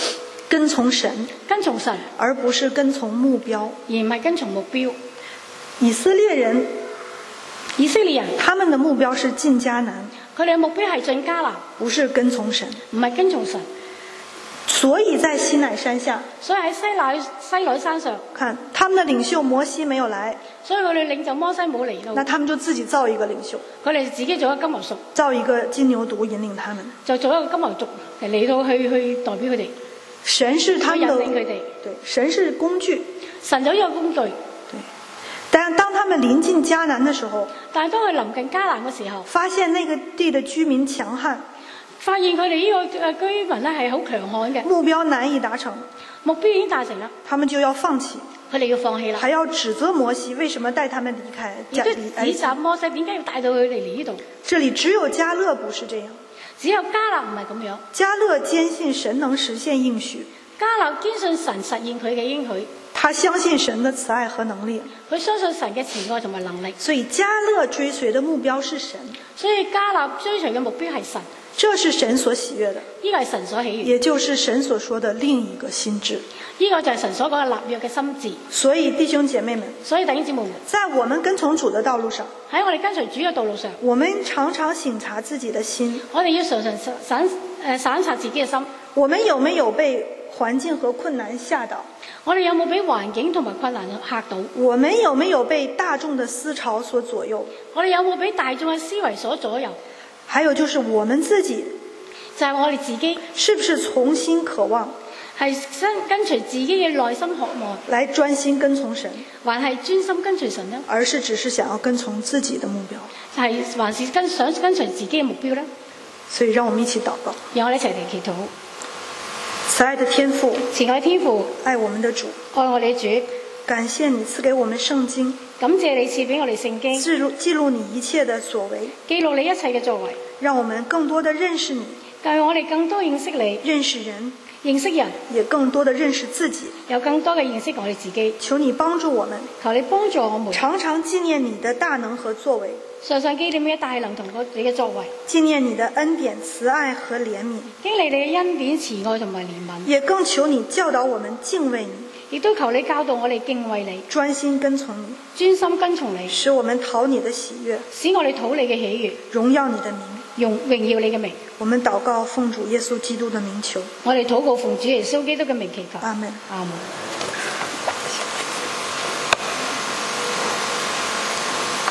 跟從神， 跟從神， 而不是跟從目標， 而唔係跟從目標。 以色列人， 以色列人， 他們的目標是進迦南， 佢哋嘅目標係進迦南， 不是跟從神， 唔係跟從神。 所以在西乃山下， 所以喺西乃西乃山上， 看他們的領袖摩西沒有來， 所以佢哋領袖摩西冇嚟到， 那他們就自己造一個領袖， 佢哋自己做一個金牛犢， 造一個金牛犢引領他們， 就做一個金牛犢嚟到去去代表佢哋。 神是他們的， 引領佢哋， 對，神是工具， 神就一個工具。 對，但當他們臨近迦南的時候， 但係當佢臨近迦南嘅時候， 發現那個地的居民強悍， 發現佢哋呢個誒居民咧係好強悍嘅， 目標難以達成， 目標已經達成啦， 他們就要放棄， 佢哋要放棄啦， 還要指責摩西為什麼帶他們離開， 亦都指責摩西點解要帶到佢哋嚟呢度。 這裡只有迦勒不是這樣， 只有迦勒唔係咁樣。 迦勒堅信神能實現應許， 迦勒堅信神實現佢嘅應許， 他相信神的慈愛和能力， 佢相信神嘅慈愛同埋能力。 所以迦勒追隨的目標是神， 所以迦勒追隨嘅目標係神， 這是神所喜悅的， 呢個係神所喜悅， 也就是神所說的另一個心志。 呢個就係神所講嘅立約嘅心志。 所以弟兄姐妹們， 所以弟兄姊妹們， 在我們跟從主的道路上， 喺我哋跟隨主嘅道路上， 我們常常省察自己的心， 我哋要常常省誒省察自己嘅心。 我們有沒有被環境和困難嚇倒？ 我哋有冇俾環境同埋困難嚇到？ 我們有沒有被大眾的思潮所左右？ 我哋有冇俾大眾嘅思維所左右？ 還有就是我們自己， 就係我哋自己， 是不是從心渴望， 係跟隨自己嘅內心渴望， 來專心跟從神， 還係專心跟隨神呢？ 而是只是想要跟從自己的目標， 係還是跟想跟隨自己嘅目標呢？ 所以讓我們一起禱告， 讓我哋一齊嚟祈禱。 慈愛的天父， 慈愛天父， 愛我們的主， 愛我哋主， 感謝你賜給我們聖經， 感謝你賜俾我哋聖經， 記錄記錄你一切的所為， 記錄你一切嘅作為， 讓我們更多的認識你， 讓我哋更多認識你， 認識人， 認識人， 也更多的認識自己， 有更多嘅認識我哋自己。 求你幫助我們， 求你幫助我們， 常常紀念你的大能和作為， 常常紀念你嘅大能同你嘅作為， 紀念你的恩典、慈愛和憐憫， 經歷你嘅恩典、慈愛同埋憐憫。 也更求你教導我們敬畏你， 亦都求你教導我哋敬畏你， 專心跟從你， 專心跟從你， 使我們討你的喜悅， 使我哋討你嘅喜悅， 榮耀你的名， 榮榮耀你嘅名。 我們禱告奉主耶穌基督的名求， 我哋禱告奉主耶穌基督嘅名祈求。 阿門。 阿門。